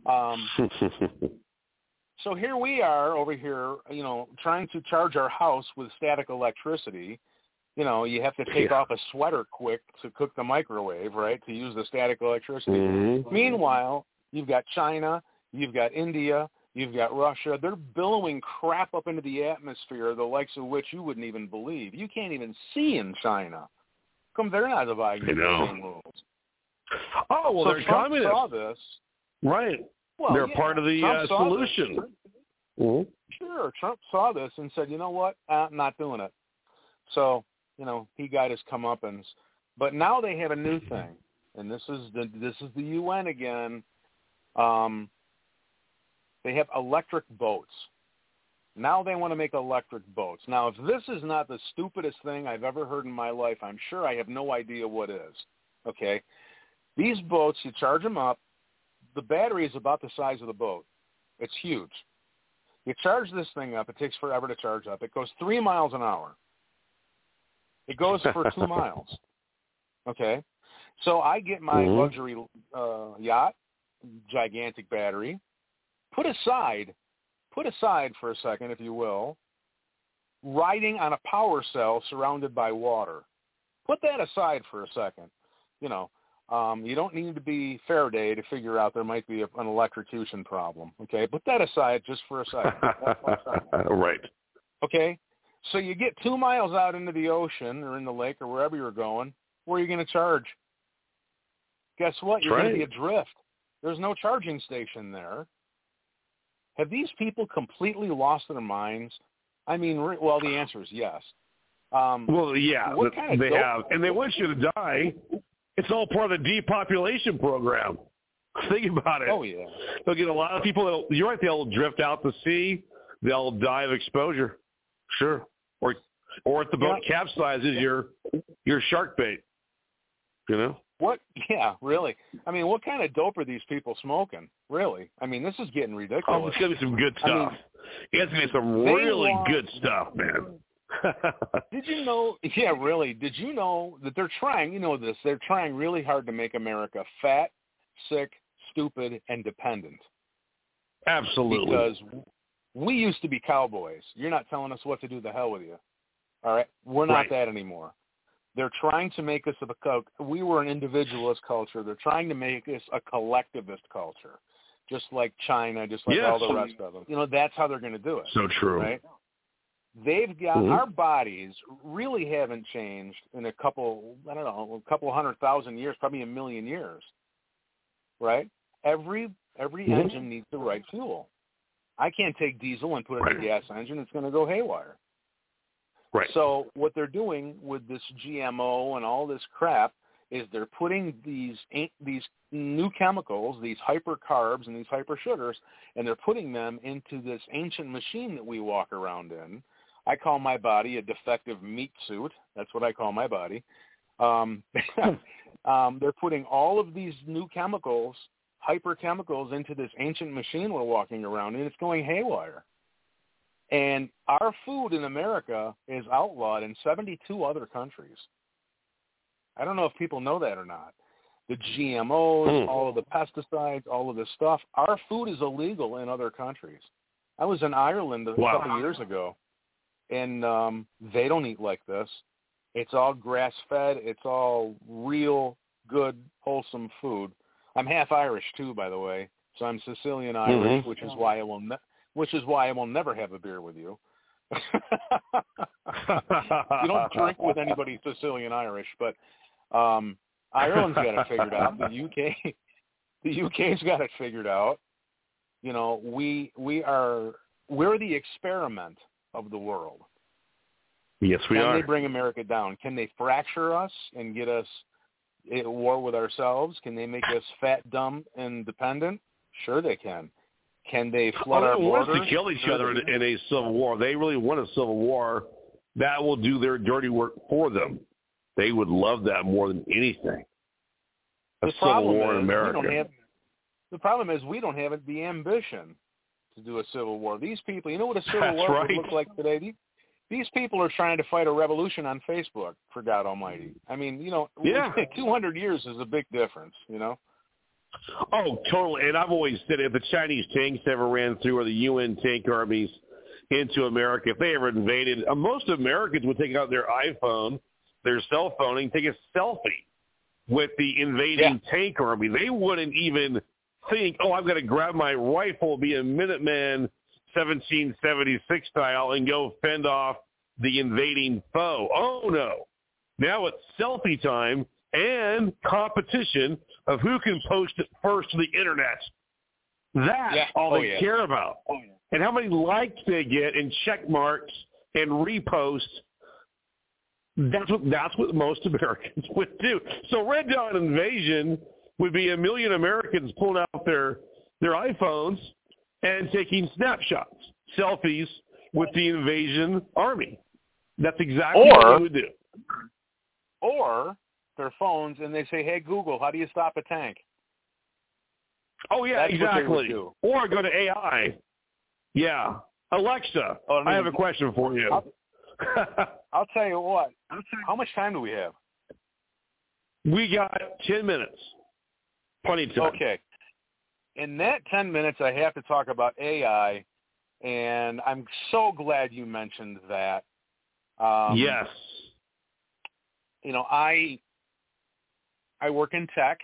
So here we are over here, trying to charge our house with static electricity. You have to take off a sweater quick to cook the microwave, right, to use the static electricity. Mm-hmm. Meanwhile, you've got China, you've got India, you've got Russia. They're billowing crap up into the atmosphere, the likes of which you wouldn't even believe. You can't even see in China. Come, they're not abiding by the same rules. Oh, well, they're Trump communists. saw this. Right. Well, they're part of the solution. Mm-hmm. Sure. Trump saw this and said, you know what, I'm not doing it. So, he got his comeuppance. But now they have a new thing, and this is the UN again. They have electric boats. Now they want to make electric boats. Now, if this is not the stupidest thing I've ever heard in my life, I'm sure I have no idea what is. Okay? These boats, you charge them up. The battery is about the size of the boat. It's huge. You charge this thing up. It takes forever to charge up. It goes 3 miles an hour. It goes for 2 miles. Okay? So I get my luxury yacht, gigantic battery, put aside for a second, if you will, riding on a power cell surrounded by water. Put that aside for a second. You don't need to be Faraday to figure out there might be an electrocution problem. Okay? Put that aside just for a second. Right. Okay? So you get 2 miles out into the ocean or in the lake or wherever you're going. Where are you going to charge? guess what? You're That's going to right. be adrift. There's no charging station there. Have these people completely lost their minds? I mean, well, the answer is yes. Well, yeah, what kind of they dope? have. And they want you to die. It's all part of the depopulation program. Think about it. Oh, yeah. They'll get a lot of people. You're right. They'll drift out to sea. They'll die of exposure. Sure. Or if the boat capsizes, your shark bait. You know? What? Yeah, really. I mean, what kind of dope are these people smoking? Really? I mean, this is getting ridiculous. Oh, it's going to be some good stuff. It's going to be some really good stuff, man. Did you know? Yeah, really. Did you know that they're trying? You know this. They're trying really hard to make America fat, sick, stupid, and dependent. Absolutely. Because we used to be cowboys. You're not telling us what to do. The hell with you. All right, we're not that anymore. They're trying to make us we were an individualist culture. They're trying to make us a collectivist culture, just like China, just like all the rest of them. You know, that's how they're going to do it. So true. Right? They've got our bodies really haven't changed in a couple 100,000 years, probably a million years. Right? Every engine needs the right fuel. I can't take diesel and put it in a gas engine. It's going to go haywire. Right. So what they're doing with this GMO and all this crap is they're putting these new chemicals, these hypercarbs and these hypersugars, and they're putting them into this ancient machine that we walk around in. I call my body a defective meat suit. That's what I call my body. They're putting all of these new chemicals, hyperchemicals, into this ancient machine we're walking around in. It's going haywire. And our food in America is outlawed in 72 other countries. I don't know if people know that or not. The GMOs, all of the pesticides, all of this stuff, our food is illegal in other countries. I was in Ireland a couple years ago, and they don't eat like this. It's all grass-fed. It's all real, good, wholesome food. I'm half Irish, too, by the way, so I'm Sicilian Irish, which is why I will never have a beer with you. You don't drink with anybody Sicilian Irish, but Ireland's got it figured out. The UK's got it figured out. You know, we're the experiment of the world. Yes, we are. Can they bring America down? Can they fracture us and get us at war with ourselves? Can they make us fat, dumb, and dependent? Sure they can. Can they flood our borders? They want us to kill each other in a civil war. They really want a civil war. That will do their dirty work for them. They would love that more than anything. A civil war in America. The problem is we don't have the ambition to do a civil war. These people, you know what a civil war would look like today? These people are trying to fight a revolution on Facebook, for God almighty. I mean, 200 years is a big difference, you know? Oh, totally. And I've always said if the Chinese tanks ever ran through or the UN tank armies into America, if they ever invaded, most Americans would take out their iPhone, their cell phone, and take a selfie with the invading tank army. They wouldn't even think, I've got to grab my rifle, be a Minuteman 1776 style, and go fend off the invading foe. Oh, no. Now it's selfie time and competition of who can post it first to the internet. That's all they care about. Oh, yeah. And how many likes they get and check marks and reposts. That's what most Americans would do. So Red Dawn Invasion would be 1 million Americans pulling out their iPhones and taking snapshots, selfies with the invasion army. That's exactly what they would do. Or their phones, and they say, hey, Google, how do you stop a tank? Oh, yeah, That's exactly. Or go to AI. Yeah. Alexa, I have a question for you. I'll tell you what. How much time do we have? We got 10 minutes. Plenty of time. Okay. In that 10 minutes, I have to talk about AI, and I'm so glad you mentioned that. Yes. You know, I work in tech.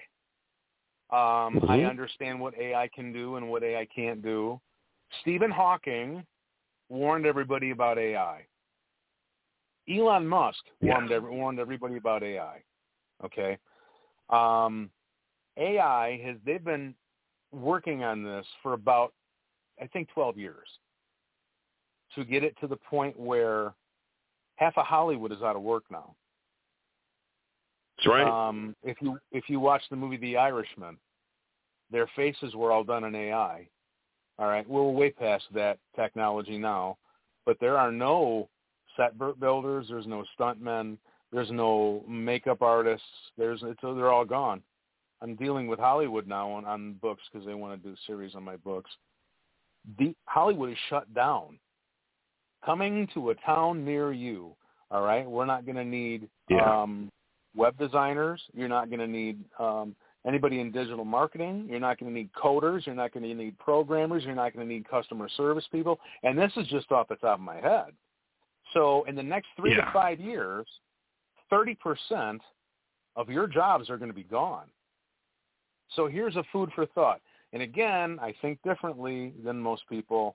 I understand what AI can do and what AI can't do. Stephen Hawking warned everybody about AI. Elon Musk warned everybody about AI. Okay. they've been working on this for about, I think, 12 years to get it to the point where half of Hollywood is out of work now. That's right. If you watch the movie The Irishman, their faces were all done in AI. All right, we're way past that technology now, but there are no set builders, there's no stuntmen, there's no makeup artists, they're all gone. I'm dealing with Hollywood now on books because they want to do a series on my books. Hollywood is shut down. Coming to a town near you, all right? We're not going to need web designers. You're not going to need anybody in digital marketing. You're not going to need coders. You're not going to need programmers. You're not going to need customer service people. And this is just off the top of my head. So in the next 3 to 5 years, 30% of your jobs are going to be gone. So here's a food for thought. And again, I think differently than most people.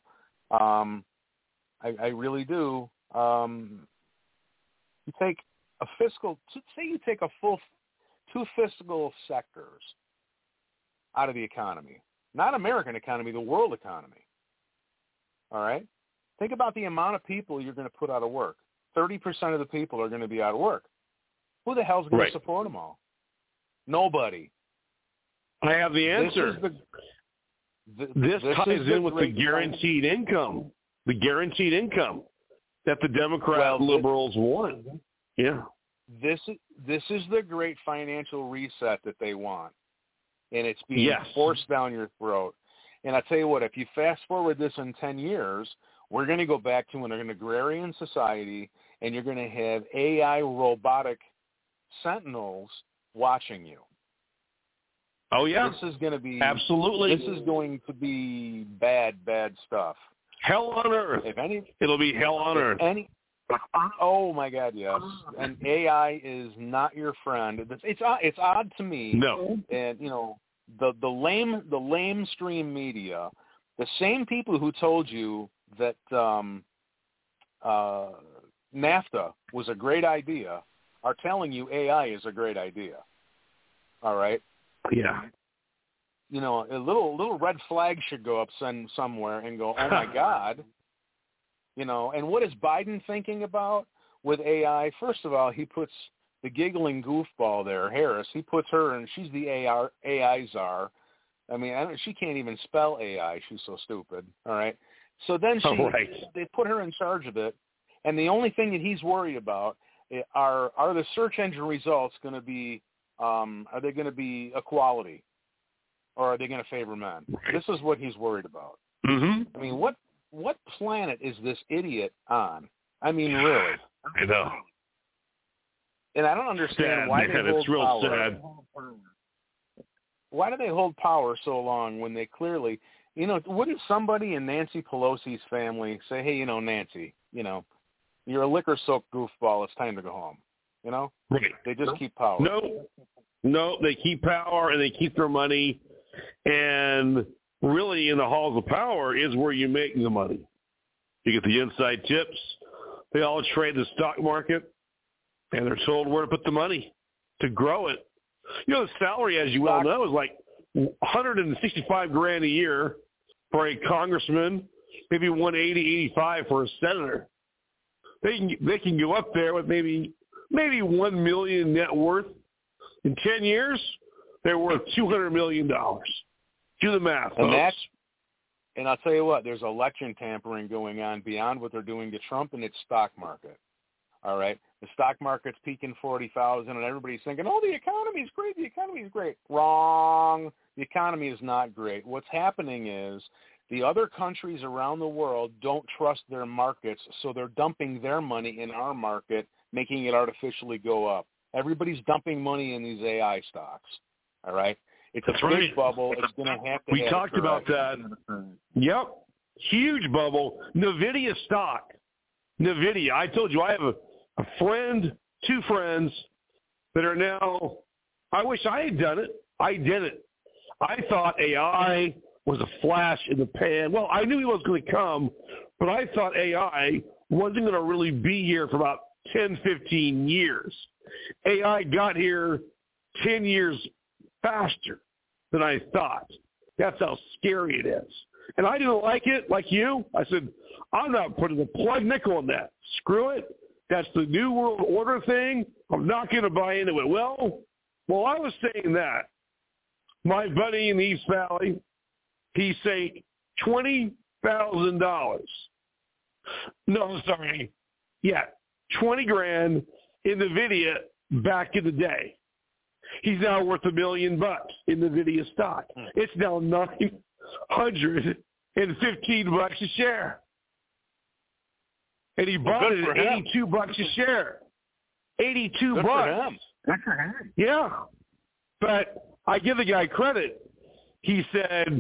I really do. You take a fiscal, say you take a full 2 fiscal sectors out of the economy, not American economy, the world economy. All right? Think about the amount of people you're going to put out of work. 30% of the people are going to be out of work. Who the hell's going to support them all? Nobody. I have the answer. This ties in with the guaranteed income. The guaranteed income that the Democrat liberals want. Yeah. This is the great financial reset that they want. And it's being forced down your throat. And I tell you what, if you fast forward this in 10 years, we're going to go back to an agrarian society, and you're going to have AI robotic sentinels watching you. Oh, yeah. This is going to be... Absolutely. This is going to be bad stuff. Hell on earth. It'll be hell on earth. Oh, my God, yes. And AI is not your friend. It's odd to me. No. And, the lame stream media, the same people who told you that NAFTA was a great idea are telling you AI is a great idea. All right? Yeah. A little red flag should go up somewhere and go, oh, my God. And what is Biden thinking about with AI? First of all, he puts the giggling goofball there, Harris. He puts her, and she's the AI czar. I mean, she can't even spell AI. She's so stupid. All right. So then they put her in charge of it, and the only thing that he's worried about are the search engine results going to be are they going to be equality, or are they going to favor men? This is what he's worried about. Mm-hmm. I mean, what planet is this idiot on? I mean, really. I know. And I don't understand why they hold it's real power. Sad. Why do they hold power so long when they clearly, wouldn't somebody in Nancy Pelosi's family say, hey, Nancy, you're a liquor-soaked goofball. It's time to go home. Right. They just keep power. No, they keep power and they keep their money. And really in the halls of power is where you make the money. You get the inside tips. They all trade the stock market, and they're told where to put the money to grow it. The salary, as you well know, is like $165,000 a year for a congressman, maybe $180,000, $185,000 for a senator. They can go up there with maybe $1 million net worth. In 10 years, they're worth $200 million. Do the math, folks. And I'll tell you what, there's election tampering going on beyond what they're doing to Trump and its stock market. All right? The stock market's peaking 40,000, and everybody's thinking, oh, the economy's great, the economy's great. Wrong. The economy is not great. What's happening is the other countries around the world don't trust their markets, so they're dumping their money in our market, making it artificially go up. Everybody's dumping money in these AI stocks. All right? It's a big bubble. It's going to have to. We talked about that. Yep, huge bubble. NVIDIA stock. NVIDIA. I told you I have a friend, 2 friends that are now. I wish I had done it. I didn't. I thought AI was a flash in the pan. Well, I knew it was going to come, but I thought AI wasn't going to really be here for about 10, 15 years. AI got here 10 years faster. than I thought. That's how scary it is. And I didn't like it, like you. I said, I'm not putting a plug nickel in that. Screw it. That's the New World Order thing. I'm not going to buy into it. Well, while I was saying that, my buddy in the East Valley, he saved $20,000. No, sorry. Yeah, $20,000 in NVIDIA back in the day. He's now worth $1 million in NVIDIA stock. It's now $915 a share. And he bought it at $82 a share. $82. Good for him. Good for him. Yeah. But I give the guy credit. He said,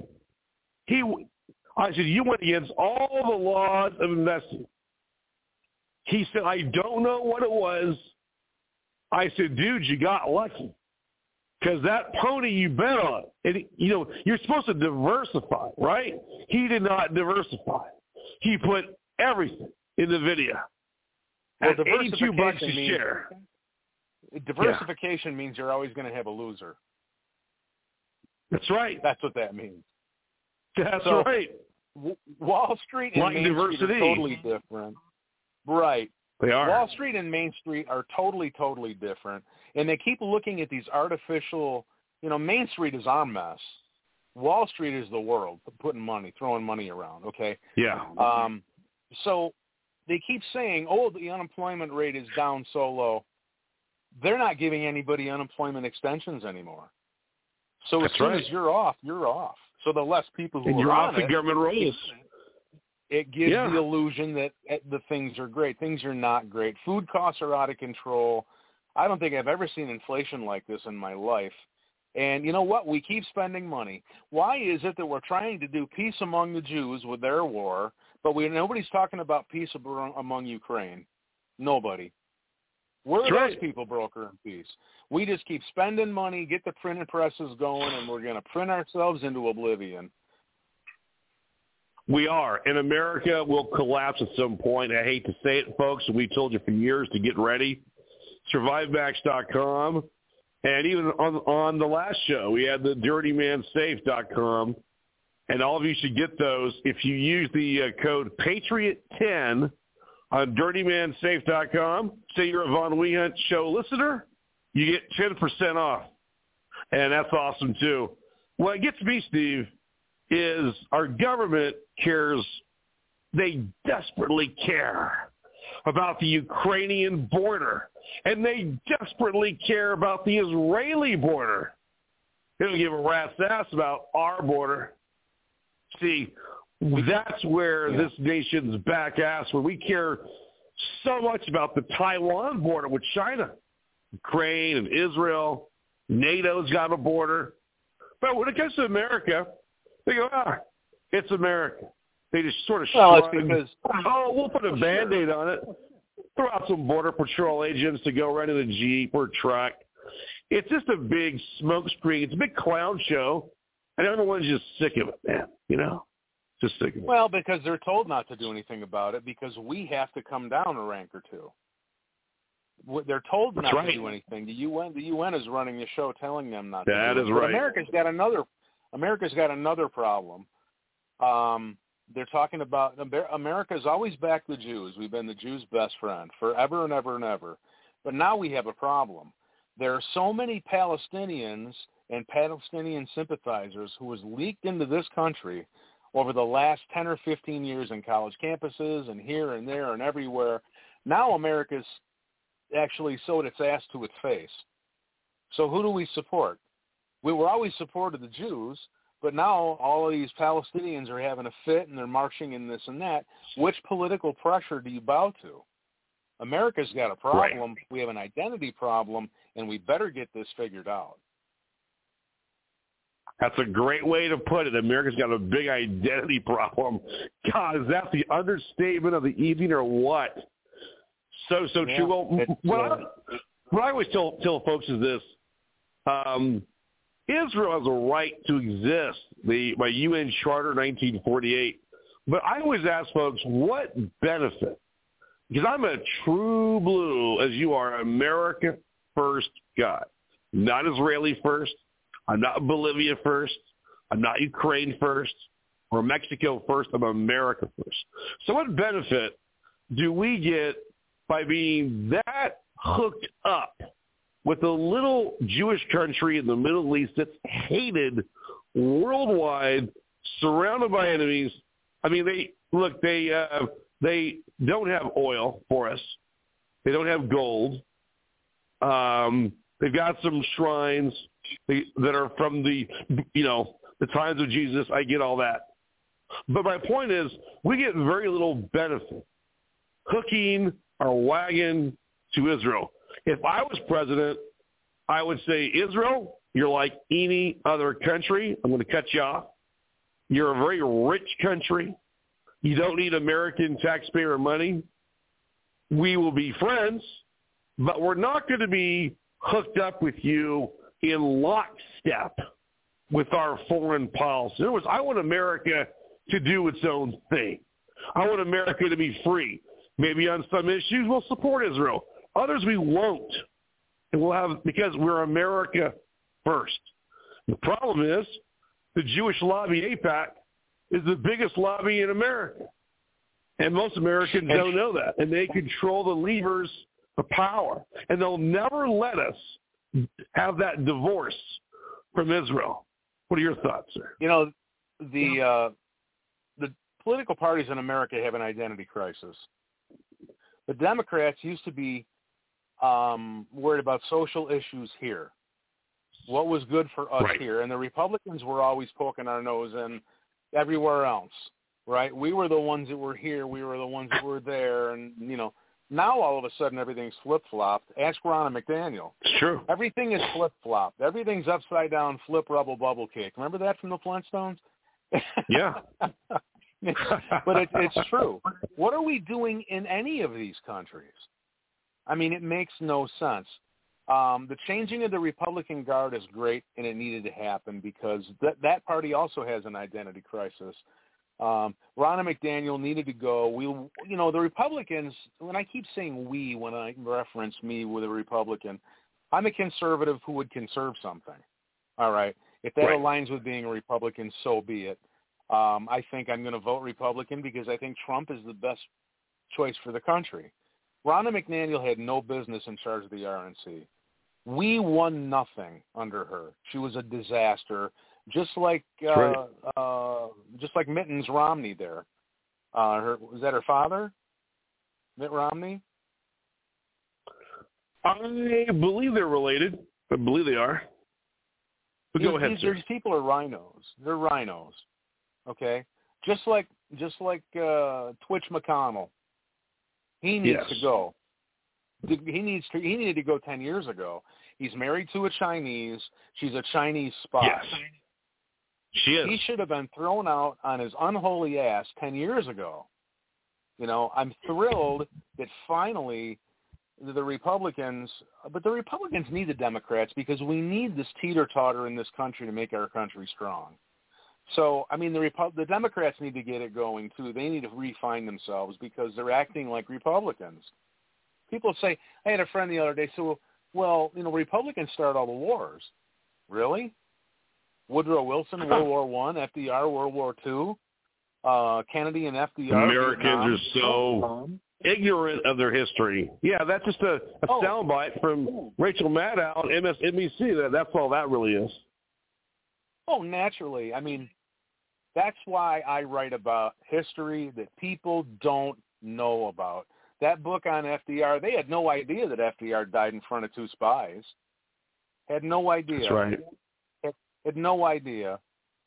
I said, you went against all the laws of investing. He said, I don't know what it was. I said, dude, you got lucky. Because that pony you bet on, and you're supposed to diversify, right? He did not diversify. He put everything in NVIDIA at $82 a share. Diversification means you're always going to have a loser. That's right. That's what that means. That's right. Wall Street and Main Street are totally different. Right. They are. Wall Street and Main Street are totally, totally different. And they keep looking at these artificial, Main Street is our mess. Wall Street is the world, throwing money around, okay? Yeah. So they keep saying, the unemployment rate is down so low. They're not giving anybody unemployment extensions anymore. So as soon as you're off, you're off. So the less people who are on off the government rolls. It gives the illusion that the things are great. Things are not great. Food costs are out of control. I don't think I've ever seen inflation like this in my life. And you know what? We keep spending money. Why is it that we're trying to do peace among the Jews with their war, but nobody's talking about peace among Ukraine? Nobody. Where are those people brokering peace? We just keep spending money, get the printing presses going, and we're going to print ourselves into oblivion. We are. And America will collapse at some point. I hate to say it, folks. We told you for years to get ready. SurviveMax.com. And even on the last show, we had the DirtyManSafe.com. And all of you should get those if you use the code PATRIOT10 on DirtyManSafe.com. Say you're a Von Wehunt Show listener, you get 10% off. And that's awesome, too. What gets me, Steve, is our government cares. They desperately care about the Ukrainian border, and they desperately care about the Israeli border. They don't give a rat's ass about our border. See, that's where this nation's back ass, where we care so much about the Taiwan border with China, Ukraine and Israel. NATO's got a border. But when it comes to America, they go, it's America. They just sort of shrug. We'll put a Band-Aid on it. Throw out some Border Patrol agents to go right in a Jeep or truck. It's just a big smoke screen. It's a big clown show. And everyone's just sick of it, man. Just sick of it. Well, because they're told not to do anything about it because we have to come down a rank or two. They're told not to do anything. The UN is running the show telling them not to do it. That is right. America's got another problem. They're talking about America's always backed the Jews. We've been the Jews' best friend forever and ever and ever. But now we have a problem. There are so many Palestinians and Palestinian sympathizers who was leaked into this country over the last 10 or 15 years in college campuses and here and there and everywhere. Now America's actually sewed its ass to its face. So who do we support? We were always supported the Jews, but now all of these Palestinians are having a fit and they're marching in this and that. Which political pressure do you bow to? America's got a problem. Right. We have an identity problem, and we better get this figured out. That's a great way to put it. America's got a big identity problem. God, is that the understatement of the evening or what? So true. Well, what I always tell folks is this. Israel has a right to exist by UN Charter 1948. But I always ask folks, what benefit? Because I'm a true blue, as you are, America first guy. Not Israeli first, I'm not Bolivia first. I'm not Ukraine first or Mexico first. I'm America first. So what benefit do we get by being that hooked up with a little Jewish country in the Middle East that's hated worldwide, surrounded by enemies? I mean, they don't have oil for us. They don't have gold. They've got some shrines that are from the times of Jesus. I get all that. But my point is, we get very little benefit hooking our wagon to Israel. If I was president, I would say, Israel, you're like any other country. I'm going to cut you off. You're a very rich country. You don't need American taxpayer money. We will be friends, but we're not going to be hooked up with you in lockstep with our foreign policy. In other words, I want America to do its own thing. I want America to be free. Maybe on some issues we'll support Israel. Others we won't. And we'll have, because we're America first. The problem is the Jewish lobby, AIPAC, is the biggest lobby in America. And most Americans don't know that. And they control the levers of power. And they'll never let us have that divorce from Israel. What are your thoughts, sir? You know, the political parties in America have an identity crisis. The Democrats used to be worried about social issues here, what was good for us here. And the Republicans were always poking our nose in everywhere else, right? We were the ones that were here. We were the ones that were there. And, now all of a sudden everything's flip-flopped. Ask Ronna McDaniel. It's true. Everything is flip-flopped. Everything's upside down, flip, rubble, bubble cake. Remember that from the Flintstones? Yeah. But it's true. What are we doing in any of these countries? I mean, it makes no sense. The changing of the Republican Guard is great, and it needed to happen because that party also has an identity crisis. Ronna McDaniel needed to go. The Republicans, when I keep saying we when I reference me with a Republican, I'm a conservative who would conserve something. All right. If that aligns with being a Republican, so be it. I think I'm going to vote Republican because I think Trump is the best choice for the country. Ronna McDaniel had no business in charge of the RNC. We won nothing under her. She was a disaster, just like Mittens Romney there. Was that her father, Mitt Romney? I believe they're related. I believe they are. But go ahead, sir. These people are rhinos. They're rhinos. Okay, just like Twitch McConnell. He needs to go. He needed to go 10 years ago. He's married to a Chinese. She's a Chinese spy. Yes. She is. He should have been thrown out on his unholy ass 10 years ago. I'm thrilled that finally the Republicans, but the Republicans need the Democrats because we need this teeter-totter in this country to make our country strong. So, I mean, the Democrats need to get it going, too. They need to refine themselves because they're acting like Republicans. People say, I had a friend the other day say, well, Republicans start all the wars. Really? Woodrow Wilson, World War I, FDR, World War II, Kennedy and FDR. Americans Vietnam. are so ignorant of their history. Yeah, that's just a soundbite from Rachel Maddow on MSNBC. That's all that really is. Oh, naturally. I mean, that's why I write about history that people don't know about. That book on FDR, they had no idea that FDR died in front of two spies. Had no idea. That's right. Had no idea.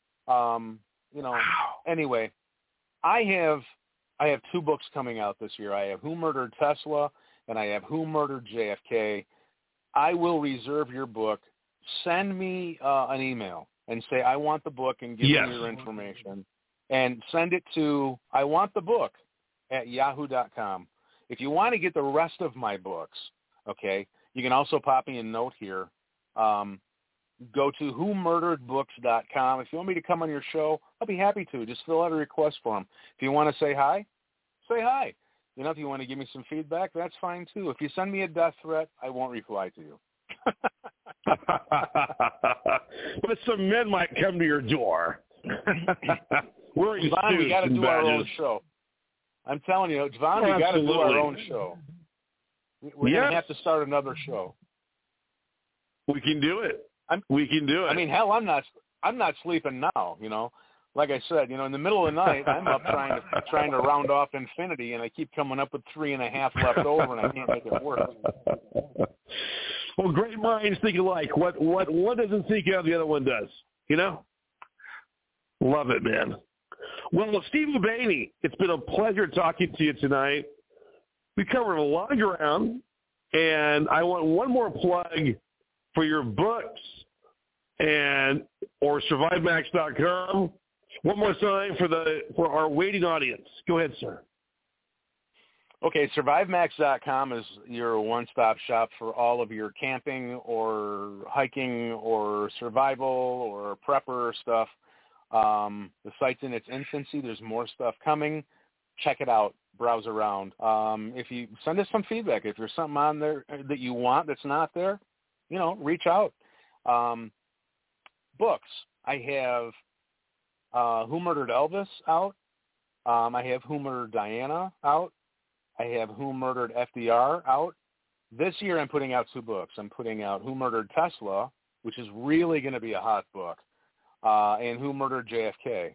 Anyway, I have two books coming out this year. I have Who Murdered Tesla and I have Who Murdered JFK. I will reserve your book. Send me an email and say, I want the book and give me your information. And send it to I want the book at yahoo.com. If you want to get the rest of my books, okay, you can also pop me a note here. Go to whomurderedbooks.com. If you want me to come on your show, I'll be happy to. Just fill out a request form. If you want to say hi, say hi. If you want to give me some feedback, that's fine too. If you send me a death threat, I won't reply to you. But some men might come to your door. Javon, we got to do our own show. I'm telling you, Javon, we got to do our own show. We're going to have to start another show. We can do it. We can do it. I mean, hell, I'm not sleeping now, you know. Like I said, you know, in the middle of the night, I'm up trying to round off infinity, and I keep coming up with 3.5 left over, and I can't make it work. Well, great minds think alike. What one doesn't think out, the other one does. You know? Love it, man. Well, Steve Ubaney, it's been a pleasure talking to you tonight. We covered a lot of ground, and I want one more plug for your books or SurviveMax.com. One more time for our waiting audience. Go ahead, sir. Okay, SurviveMax.com is your one-stop shop for all of your camping or hiking or survival or prepper stuff. The site's in its infancy. There's more stuff coming. Check it out. Browse around. If you send us some feedback, if there's something on there that you want that's not there, you know, reach out. Books. I have Who Murdered Elvis out. I have Who Murdered Diana out. I have Who Murdered FDR out. This year I'm putting out 2 books. I'm putting out Who Murdered Tesla, which is really going to be a hot book, and Who Murdered JFK.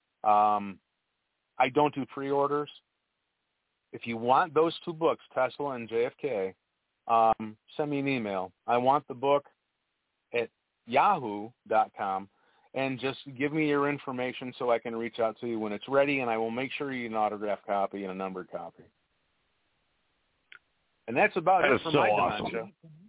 I don't do pre-orders. If you want those 2 books, Tesla and JFK, send me an email. I want the book at yahoo.com, and just give me your information so I can reach out to you when it's ready, and I will make sure you get an autographed copy and a numbered copy. And that's about it for my dementia.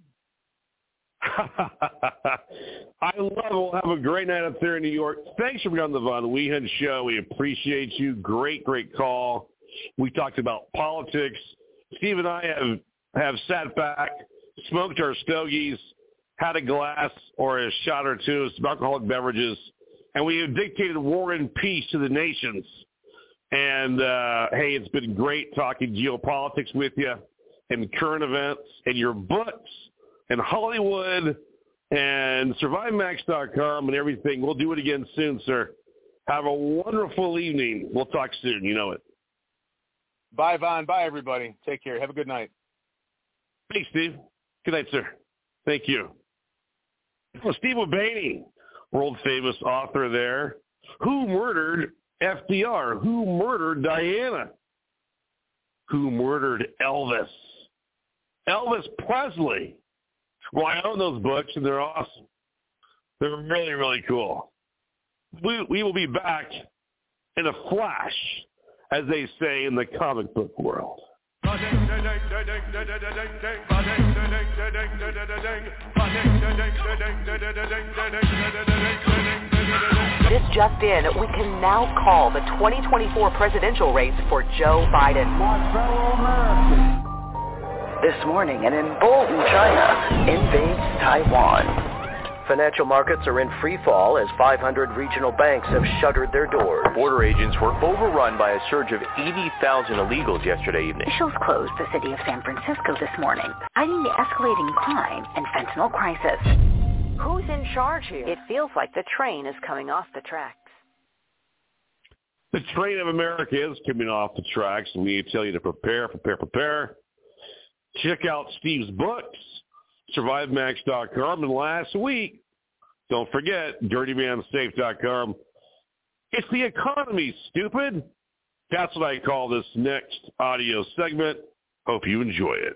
I love it. We'll have a great night up there in New York. Thanks for being on the Von Weehunt Show. We appreciate you. Great call. We talked about politics. Steve and I have sat back, smoked our stogies, had a glass or a shot or two of some alcoholic beverages, and we have dictated war and peace to the nations. And, hey, it's been great talking geopolitics with you and current events and your books and Hollywood and SurviveMax.com and everything. We'll do it again soon, sir. Have a wonderful evening. We'll talk soon. You know it. Bye, Von. Bye, everybody. Take care. Have a good night. Thanks, Steve. Good night, sir. Thank you. Well, Steve Ubaney, world-famous author there. Who Murdered FDR? Who Murdered Diana? Who Murdered Elvis? Elvis Presley. Well, I own those books, and they're awesome. They're really, really cool. We will be back in a flash, as they say in the comic book world. This just in, we can now call the 2024 presidential race for Joe Biden. My fellow Americans. This morning, an emboldened China invades Taiwan. Financial markets are in free fall as 500 regional banks have shuttered their doors. Border agents were overrun by a surge of 80,000 illegals yesterday evening. Officials closed the city of San Francisco this morning, citing the escalating crime and fentanyl crisis. Who's in charge here? It feels like the train is coming off the tracks. The train of America is coming off the tracks, and we tell you to prepare. Check out Steve's books, SurviveMax.com, and last week, don't forget, DirtyManSafe.com. It's the economy, stupid. That's what I call this next audio segment. Hope you enjoy it.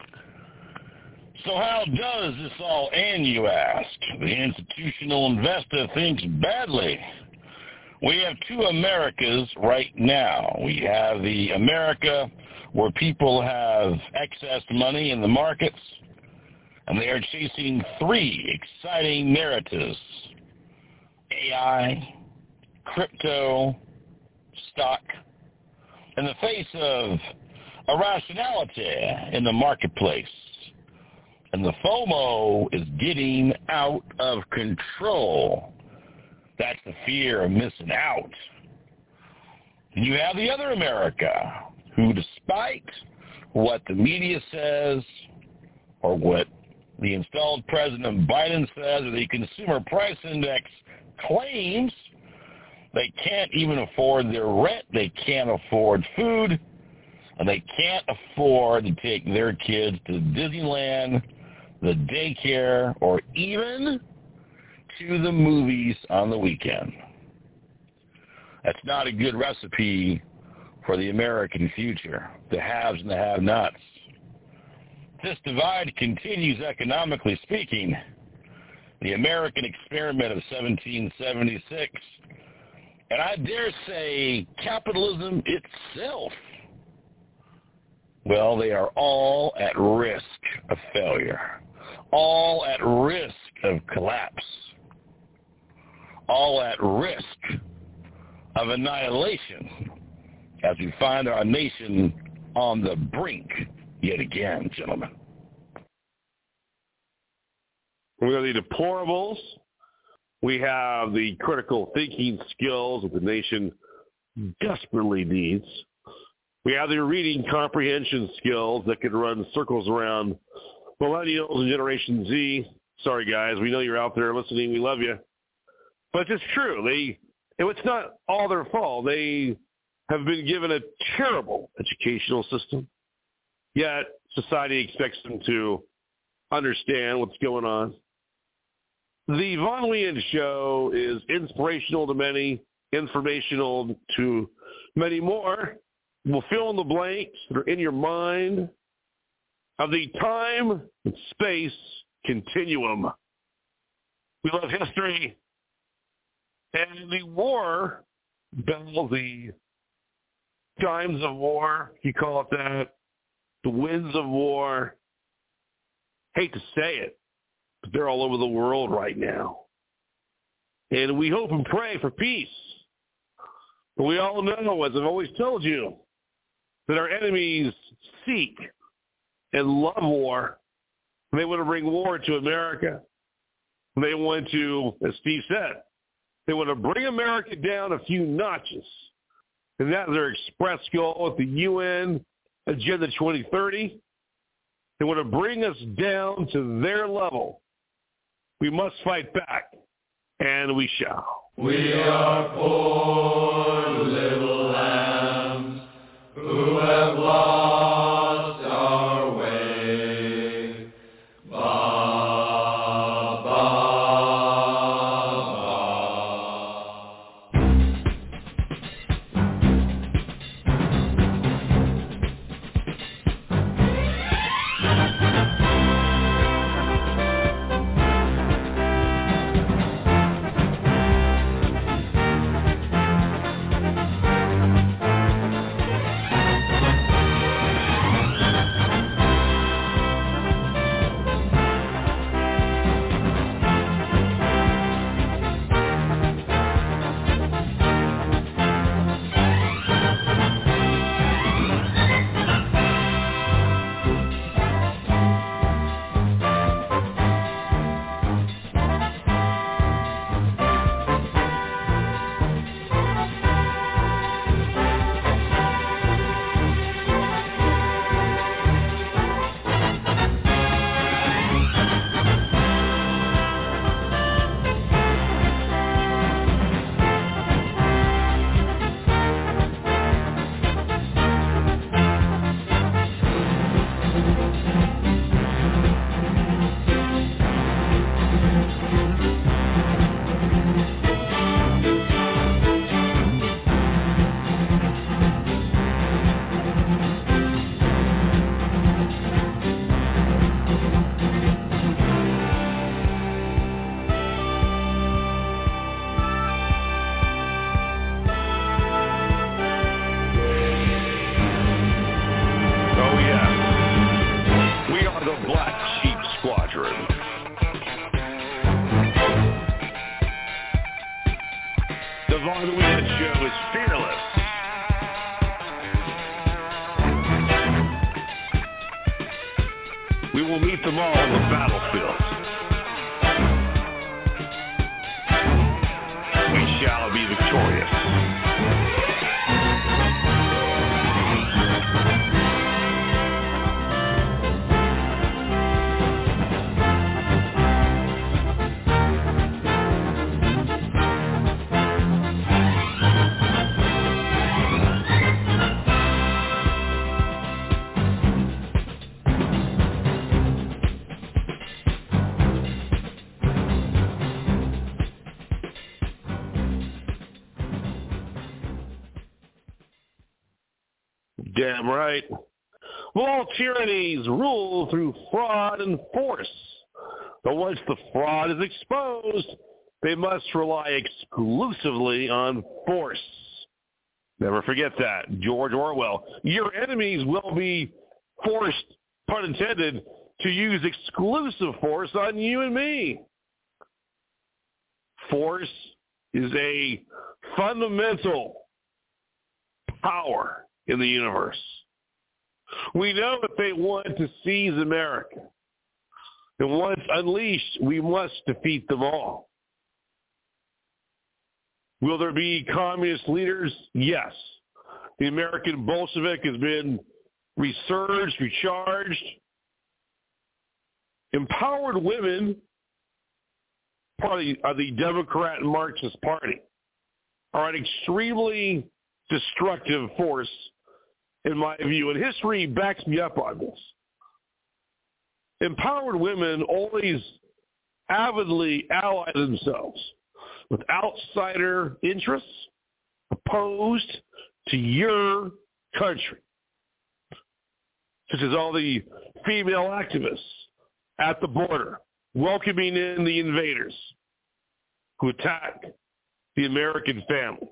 So how does this all end, you ask? The institutional investor thinks badly. We have 2 Americas right now. We have the America where people have excess money in the markets, and they are chasing 3 exciting narratives: AI, crypto, stock, in the face of irrationality in the marketplace. And the FOMO is getting out of control. That's the fear of missing out. And you have the other America, who, despite what the media says or what The installed President Biden says that the Consumer Price Index claims they can't even afford their rent, they can't afford food, and they can't afford to take their kids to Disneyland, the daycare, or even to the movies on the weekend. That's not a good recipe for the American future, the haves and the have-nots. This divide continues economically speaking. The American experiment of 1776, and I dare say capitalism itself, well, they are all at risk of failure, all at risk of collapse, all at risk of annihilation as we find our nation on the brink yet again, gentlemen. We have the deplorables. We have the critical thinking skills that the nation desperately needs. We have the reading comprehension skills that can run circles around millennials and Generation Z. Sorry, guys. We know you're out there listening. We love you. But it's true. It's not all their fault. They have been given a terrible educational system, yet society expects them to understand what's going on. The Von Weand Show is inspirational to many, informational to many more. We'll fill in the blanks that are in your mind of the time and space continuum. We love history. And the war, Bell, the times of war, you call it that, the winds of war, hate to say it, but they're all over the world right now. And we hope and pray for peace. But we all know, as I've always told you, that our enemies seek and love war. They want to bring war to America. They want to, as Steve said, they want to bring America down a few notches. And that's their express goal at the UN Agenda 2030. They want to bring us down to their level. We must fight back, and we shall. We are poor little lambs who have lost our way. Ba, ba, ba. We will meet them all on the battlefield. We shall be victorious. Damn right. Well, all tyrannies rule through fraud and force. But once the fraud is exposed, they must rely exclusively on force. Never forget that. George Orwell. Your enemies will be forced, pun intended, to use exclusive force on you and me. Force is a fundamental power in the universe. We know that they want to seize America. And once unleashed, we must defeat them all. Will there be communist leaders? Yes. The American Bolshevik has been resurged, recharged. Empowered women, part of the Democrat and Marxist Party, are an extremely destructive force, in my view, and history backs me up on this. Empowered women always avidly ally themselves with outsider interests opposed to your country, such as all the female activists at the border welcoming in the invaders who attack the American family.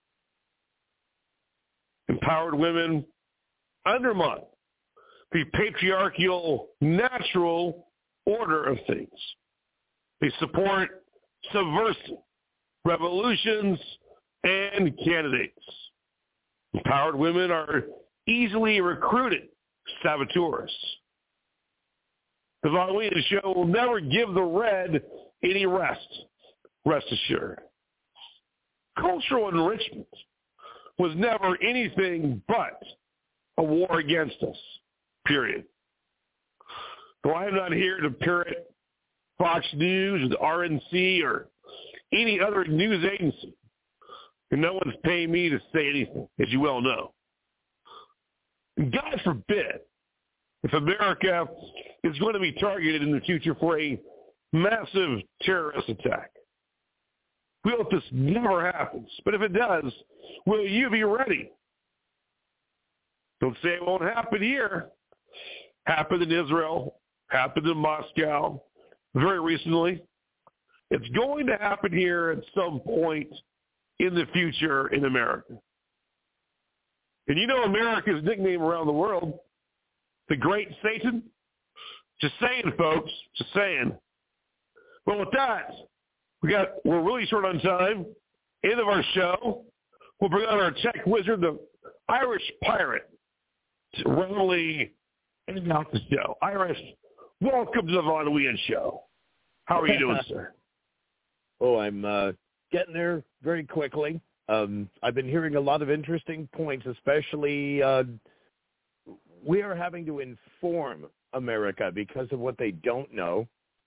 Empowered women undermine the patriarchal natural order of things. They support subversive revolutions and candidates. Empowered women are easily recruited saboteurs. The Von Weeden Show will never give the red any rest assured. Cultural enrichment was never anything but a war against us, period. So I am not here to parrot Fox News or the RNC or any other news agency. And no one's paying me to say anything, as you well know. And God forbid if America is going to be targeted in the future for a massive terrorist attack. We hope this never happens. But if it does, will you be ready? Don't say it won't happen here. Happened in Israel. Happened in Moscow. Very recently. It's going to happen here at some point in the future in America. And you know America's nickname around the world, the Great Satan? Just saying, folks. Just saying. Well, with that, we're really short on time. End of our show. We'll bring on our tech wizard, the Irish pirate, to roundly end out the show. Irish, welcome to the Von Weeden Show. How are you doing, sir? Oh, I'm getting there very quickly. I've been hearing a lot of interesting points, especially we are having to inform America because of what they don't know.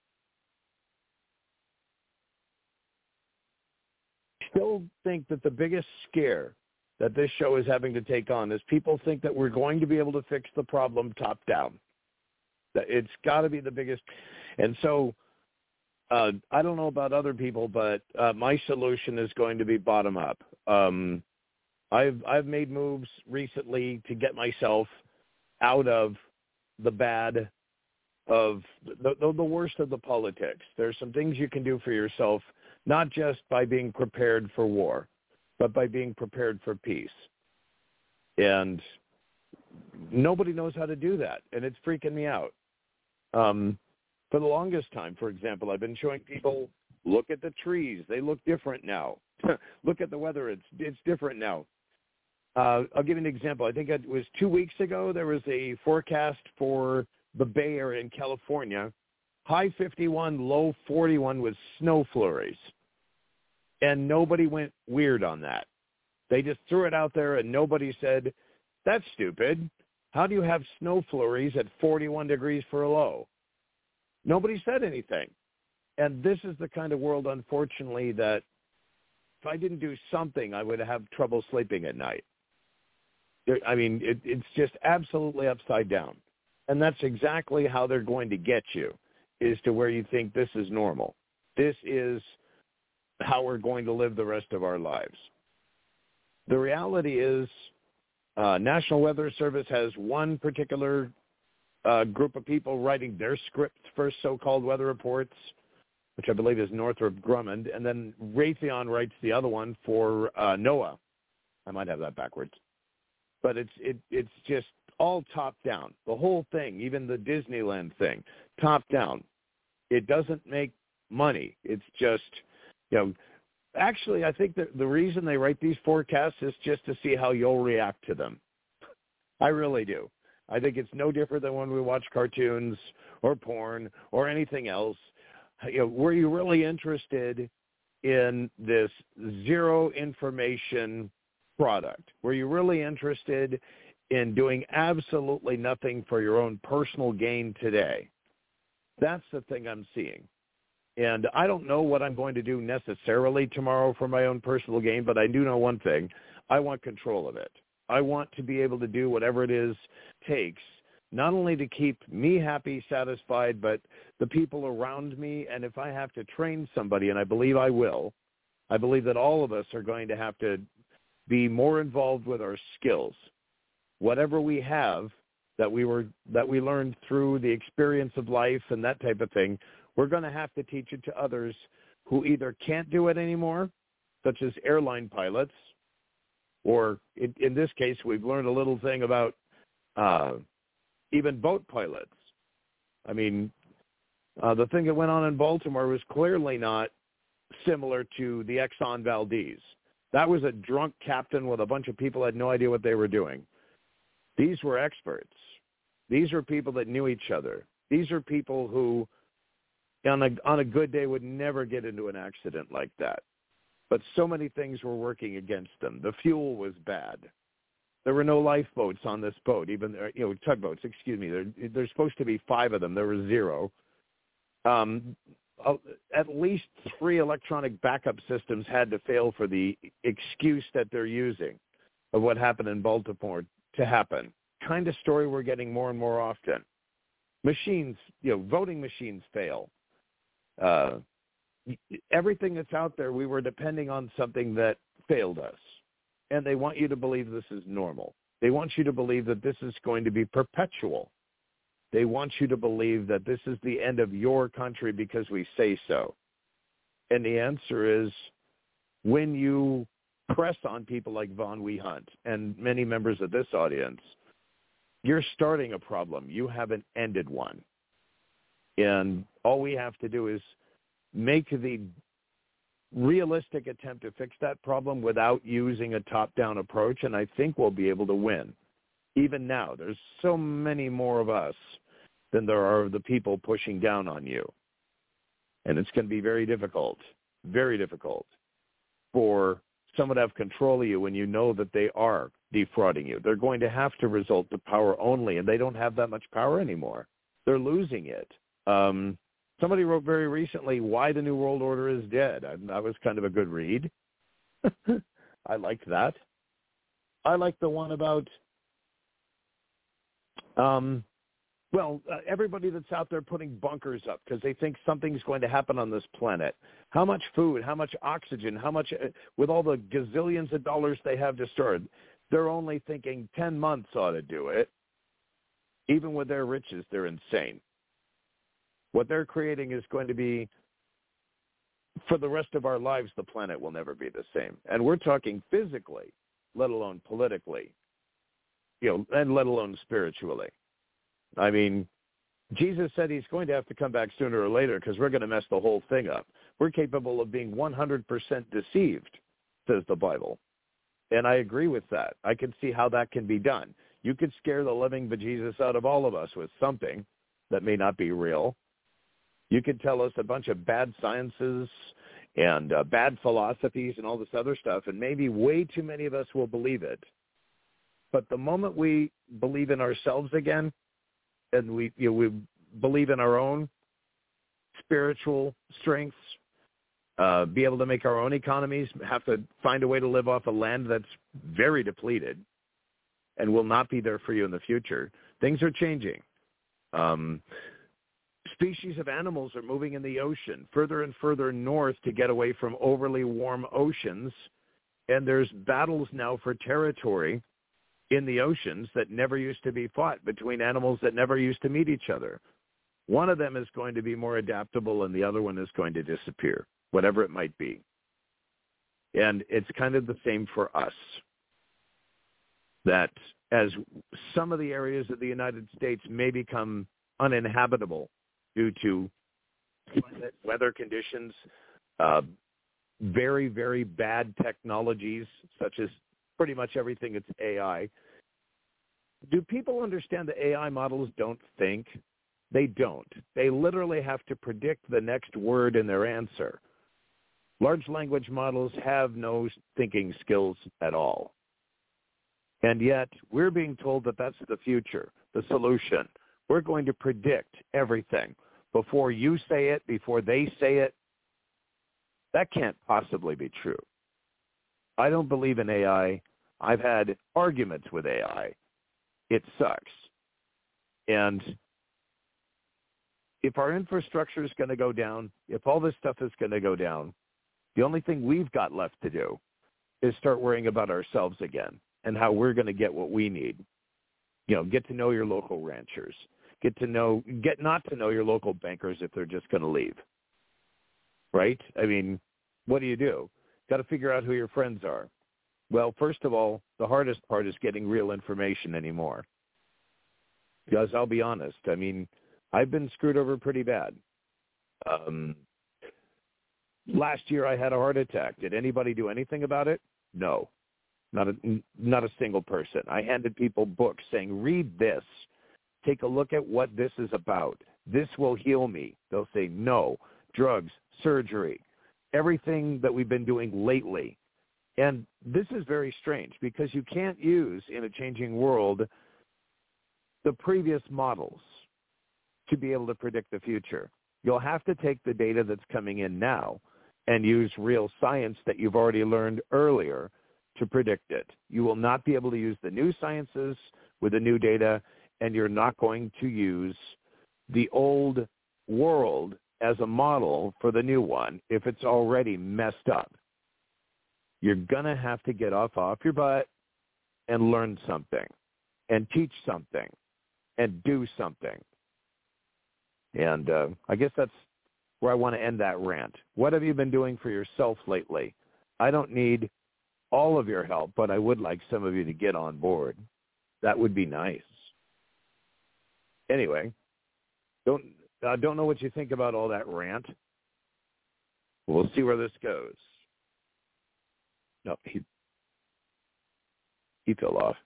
I still think that the biggest scare that this show is having to take on is people think that we're going to be able to fix the problem top down. It's got to be the biggest. And so I don't know about other people, but my solution is going to be bottom up. I've made moves recently to get myself out of the bad of the worst of the politics. There's some things you can do for yourself, not just by being prepared for war, but by being prepared for peace. And nobody knows how to do that, and it's freaking me out. For the longest time, for example, I've been showing people, look at the trees. They look different now. Look at the weather. It's different now. I'll give you an example. I think it was 2 weeks ago, there was a forecast for the Bay Area in California. High 51, low 41 with snow flurries. And nobody went weird on that. They just threw it out there and nobody said, that's stupid. How do you have snow flurries at 41 degrees for a low? Nobody said anything. And this is the kind of world, unfortunately, that if I didn't do something, I would have trouble sleeping at night. I mean, it's just absolutely upside down. And that's exactly how they're going to get you, is to where you think this is normal. This is how we're going to live the rest of our lives. The reality is National Weather Service has one particular group of people writing their scripts for so-called weather reports, which I believe is Northrop Grumman, and then Raytheon writes the other one for NOAA. I might have that backwards. But it's just all top-down. The whole thing, even the Disneyland thing, top-down. It doesn't make money. It's just, actually, I think that the reason they write these forecasts is just to see how you'll react to them. I really do. I think it's no different than when we watch cartoons or porn or anything else. Were you really interested in this zero information product? Were you really interested in doing absolutely nothing for your own personal gain today? That's the thing I'm seeing. And I don't know what I'm going to do necessarily tomorrow for my own personal gain, but I do know one thing. I want control of it. I want to be able to do whatever it is takes, not only to keep me happy, satisfied, but the people around me. And if I have to train somebody, and I believe I will, I believe that all of us are going to have to be more involved with our skills. Whatever we have that we learned through the experience of life and that type of thing, we're going to have to teach it to others who either can't do it anymore, such as airline pilots, or in this case, we've learned a little thing about even boat pilots. I mean, the thing that went on in Baltimore was clearly not similar to the Exxon Valdez. That was a drunk captain with a bunch of people who had no idea what they were doing. These were experts. These are people that knew each other. These are people who, on a good day, would never get into an accident like that. But so many things were working against them. The fuel was bad. There were no lifeboats on this boat, even tugboats. Excuse me. There's supposed to be 5 of them. There were 0. At least 3 electronic backup systems had to fail for the excuse that they're using of what happened in Baltimore to happen. Kind of story we're getting more and more often. Machines, voting machines fail. Everything that's out there, we were depending on something that failed us. And they want you to believe this is normal. They want you to believe that this is going to be perpetual. They want you to believe that this is the end of your country because we say so. And the answer is, when you press on people like Von Wehunt and many members of this audience, you're starting a problem. You haven't ended one. And all we have to do is make the realistic attempt to fix that problem without using a top-down approach, and I think we'll be able to win. Even now, there's so many more of us than there are of the people pushing down on you. And it's going to be very difficult for someone to have control of you when you know that they are defrauding you. They're going to have to resort to power only, and they don't have that much power anymore. They're losing it. Somebody wrote very recently, Why the New World Order is Dead. That was kind of a good read. I liked that. I like the one about, everybody that's out there putting bunkers up because they think something's going to happen on this planet. How much food, how much oxygen, how much, with all the gazillions of dollars they have to store, they're only thinking 10 months ought to do it. Even with their riches, they're insane. What they're creating is going to be, for the rest of our lives, the planet will never be the same. And we're talking physically, let alone politically, and let alone spiritually. I mean, Jesus said he's going to have to come back sooner or later because we're going to mess the whole thing up. We're capable of being 100% deceived, says the Bible. And I agree with that. I can see how that can be done. You could scare the living bejesus out of all of us with something that may not be real. You could tell us a bunch of bad sciences and bad philosophies and all this other stuff, and maybe way too many of us will believe it. But the moment we believe in ourselves again, and we believe in our own spiritual strengths, be able to make our own economies, have to find a way to live off a land that's very depleted and will not be there for you in the future. Things are changing. Species of animals are moving in the ocean further and further north to get away from overly warm oceans, and there's battles now for territory in the oceans that never used to be fought between animals that never used to meet each other. One of them is going to be more adaptable and the other one is going to disappear, whatever it might be. And it's kind of the same for us, that as some of the areas of the United States may become uninhabitable due to climate, weather conditions, very, very bad technologies, such as pretty much everything it's AI. Do people understand that AI models don't think? They don't. They literally have to predict the next word in their answer. Large language models have no thinking skills at all. And yet, we're being told that that's the future, the solution. We're going to predict everything before you say it, before they say it. That can't possibly be true. I don't believe in AI. I've had arguments with AI. It sucks. And if our infrastructure is going to go down, if all this stuff is going to go down, the only thing we've got left to do is start worrying about ourselves again and how we're going to get what we need. You know, get to know your local ranchers. Get not to know your local bankers if they're just going to leave. Right? I mean, what do? Got to figure out who your friends are. Well, first of all, the hardest part is getting real information anymore. Because I'll be honest, I mean, I've been screwed over pretty bad. Last year I had a heart attack. Did anybody do anything about it? No, not a single person. I handed people books saying, read this. Take a look at what this is about. This will heal me. They'll say, no, drugs, surgery, everything that we've been doing lately. And this is very strange because you can't use in a changing world the previous models to be able to predict the future. You'll have to take the data that's coming in now and use real science that you've already learned earlier to predict it. You will not be able to use the new sciences with the new data, and you're not going to use the old world as a model for the new one if it's already messed up. You're going to have to get off your butt and learn something and teach something and do something. And I guess that's where I want to end that rant. What have you been doing for yourself lately? I don't need all of your help, but I would like some of you to get on board. That would be nice. Anyway, don't know what you think about all that rant. We'll see where this goes. No, he fell off.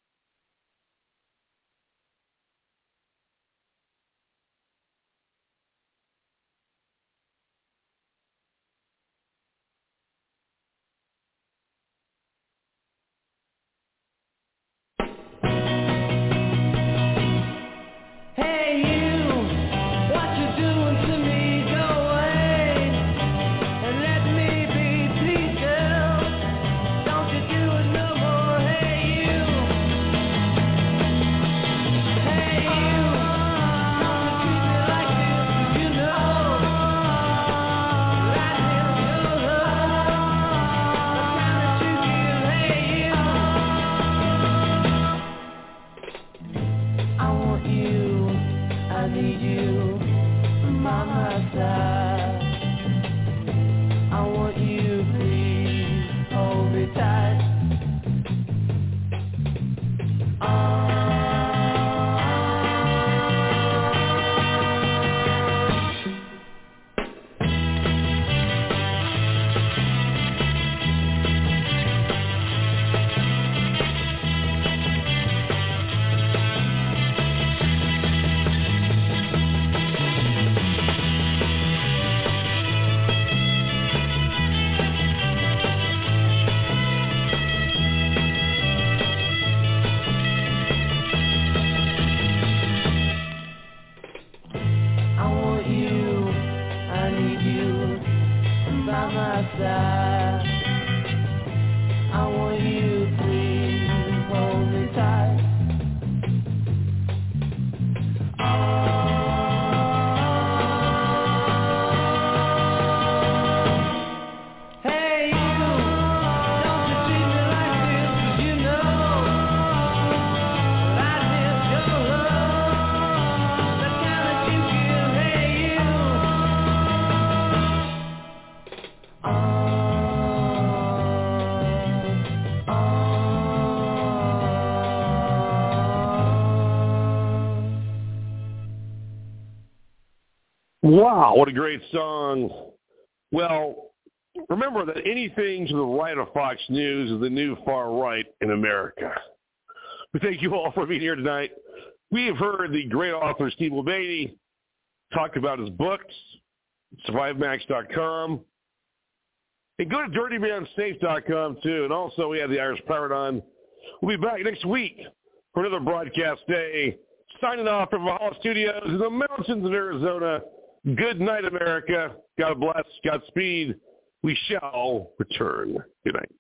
Wow, what a great song. Well, remember that anything to the right of Fox News is the new far right in America. We thank you all for being here tonight. We have heard the great author Steve Mulvaney talk about his books, SurviveMax.com. And go to DirtyManSafe.com, too. And also, we have the Irish Pirate on. We'll be back next week for another broadcast day. Signing off from Valhalla Studios in the mountains of Arizona. Good night, America. God bless. Godspeed. We shall return. Good night.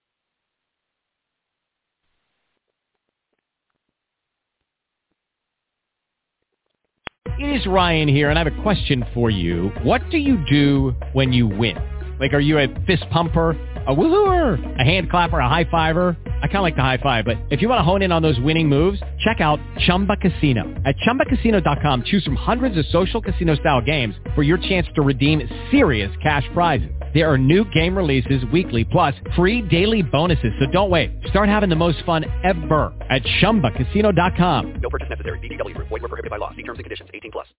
It is Ryan here, and I have a question for you. What do you do when you win? Like, are you a fist pumper, a woohooer, a hand clapper, a high fiver? I kind of like the high five, but if you want to hone in on those winning moves, check out Chumba Casino. At ChumbaCasino.com, choose from hundreds of social casino-style games for your chance to redeem serious cash prizes. There are new game releases weekly, plus free daily bonuses, so don't wait. Start having the most fun ever at ChumbaCasino.com. No purchase necessary. VGW Group. Void where prohibited by law. See terms and conditions. 18+.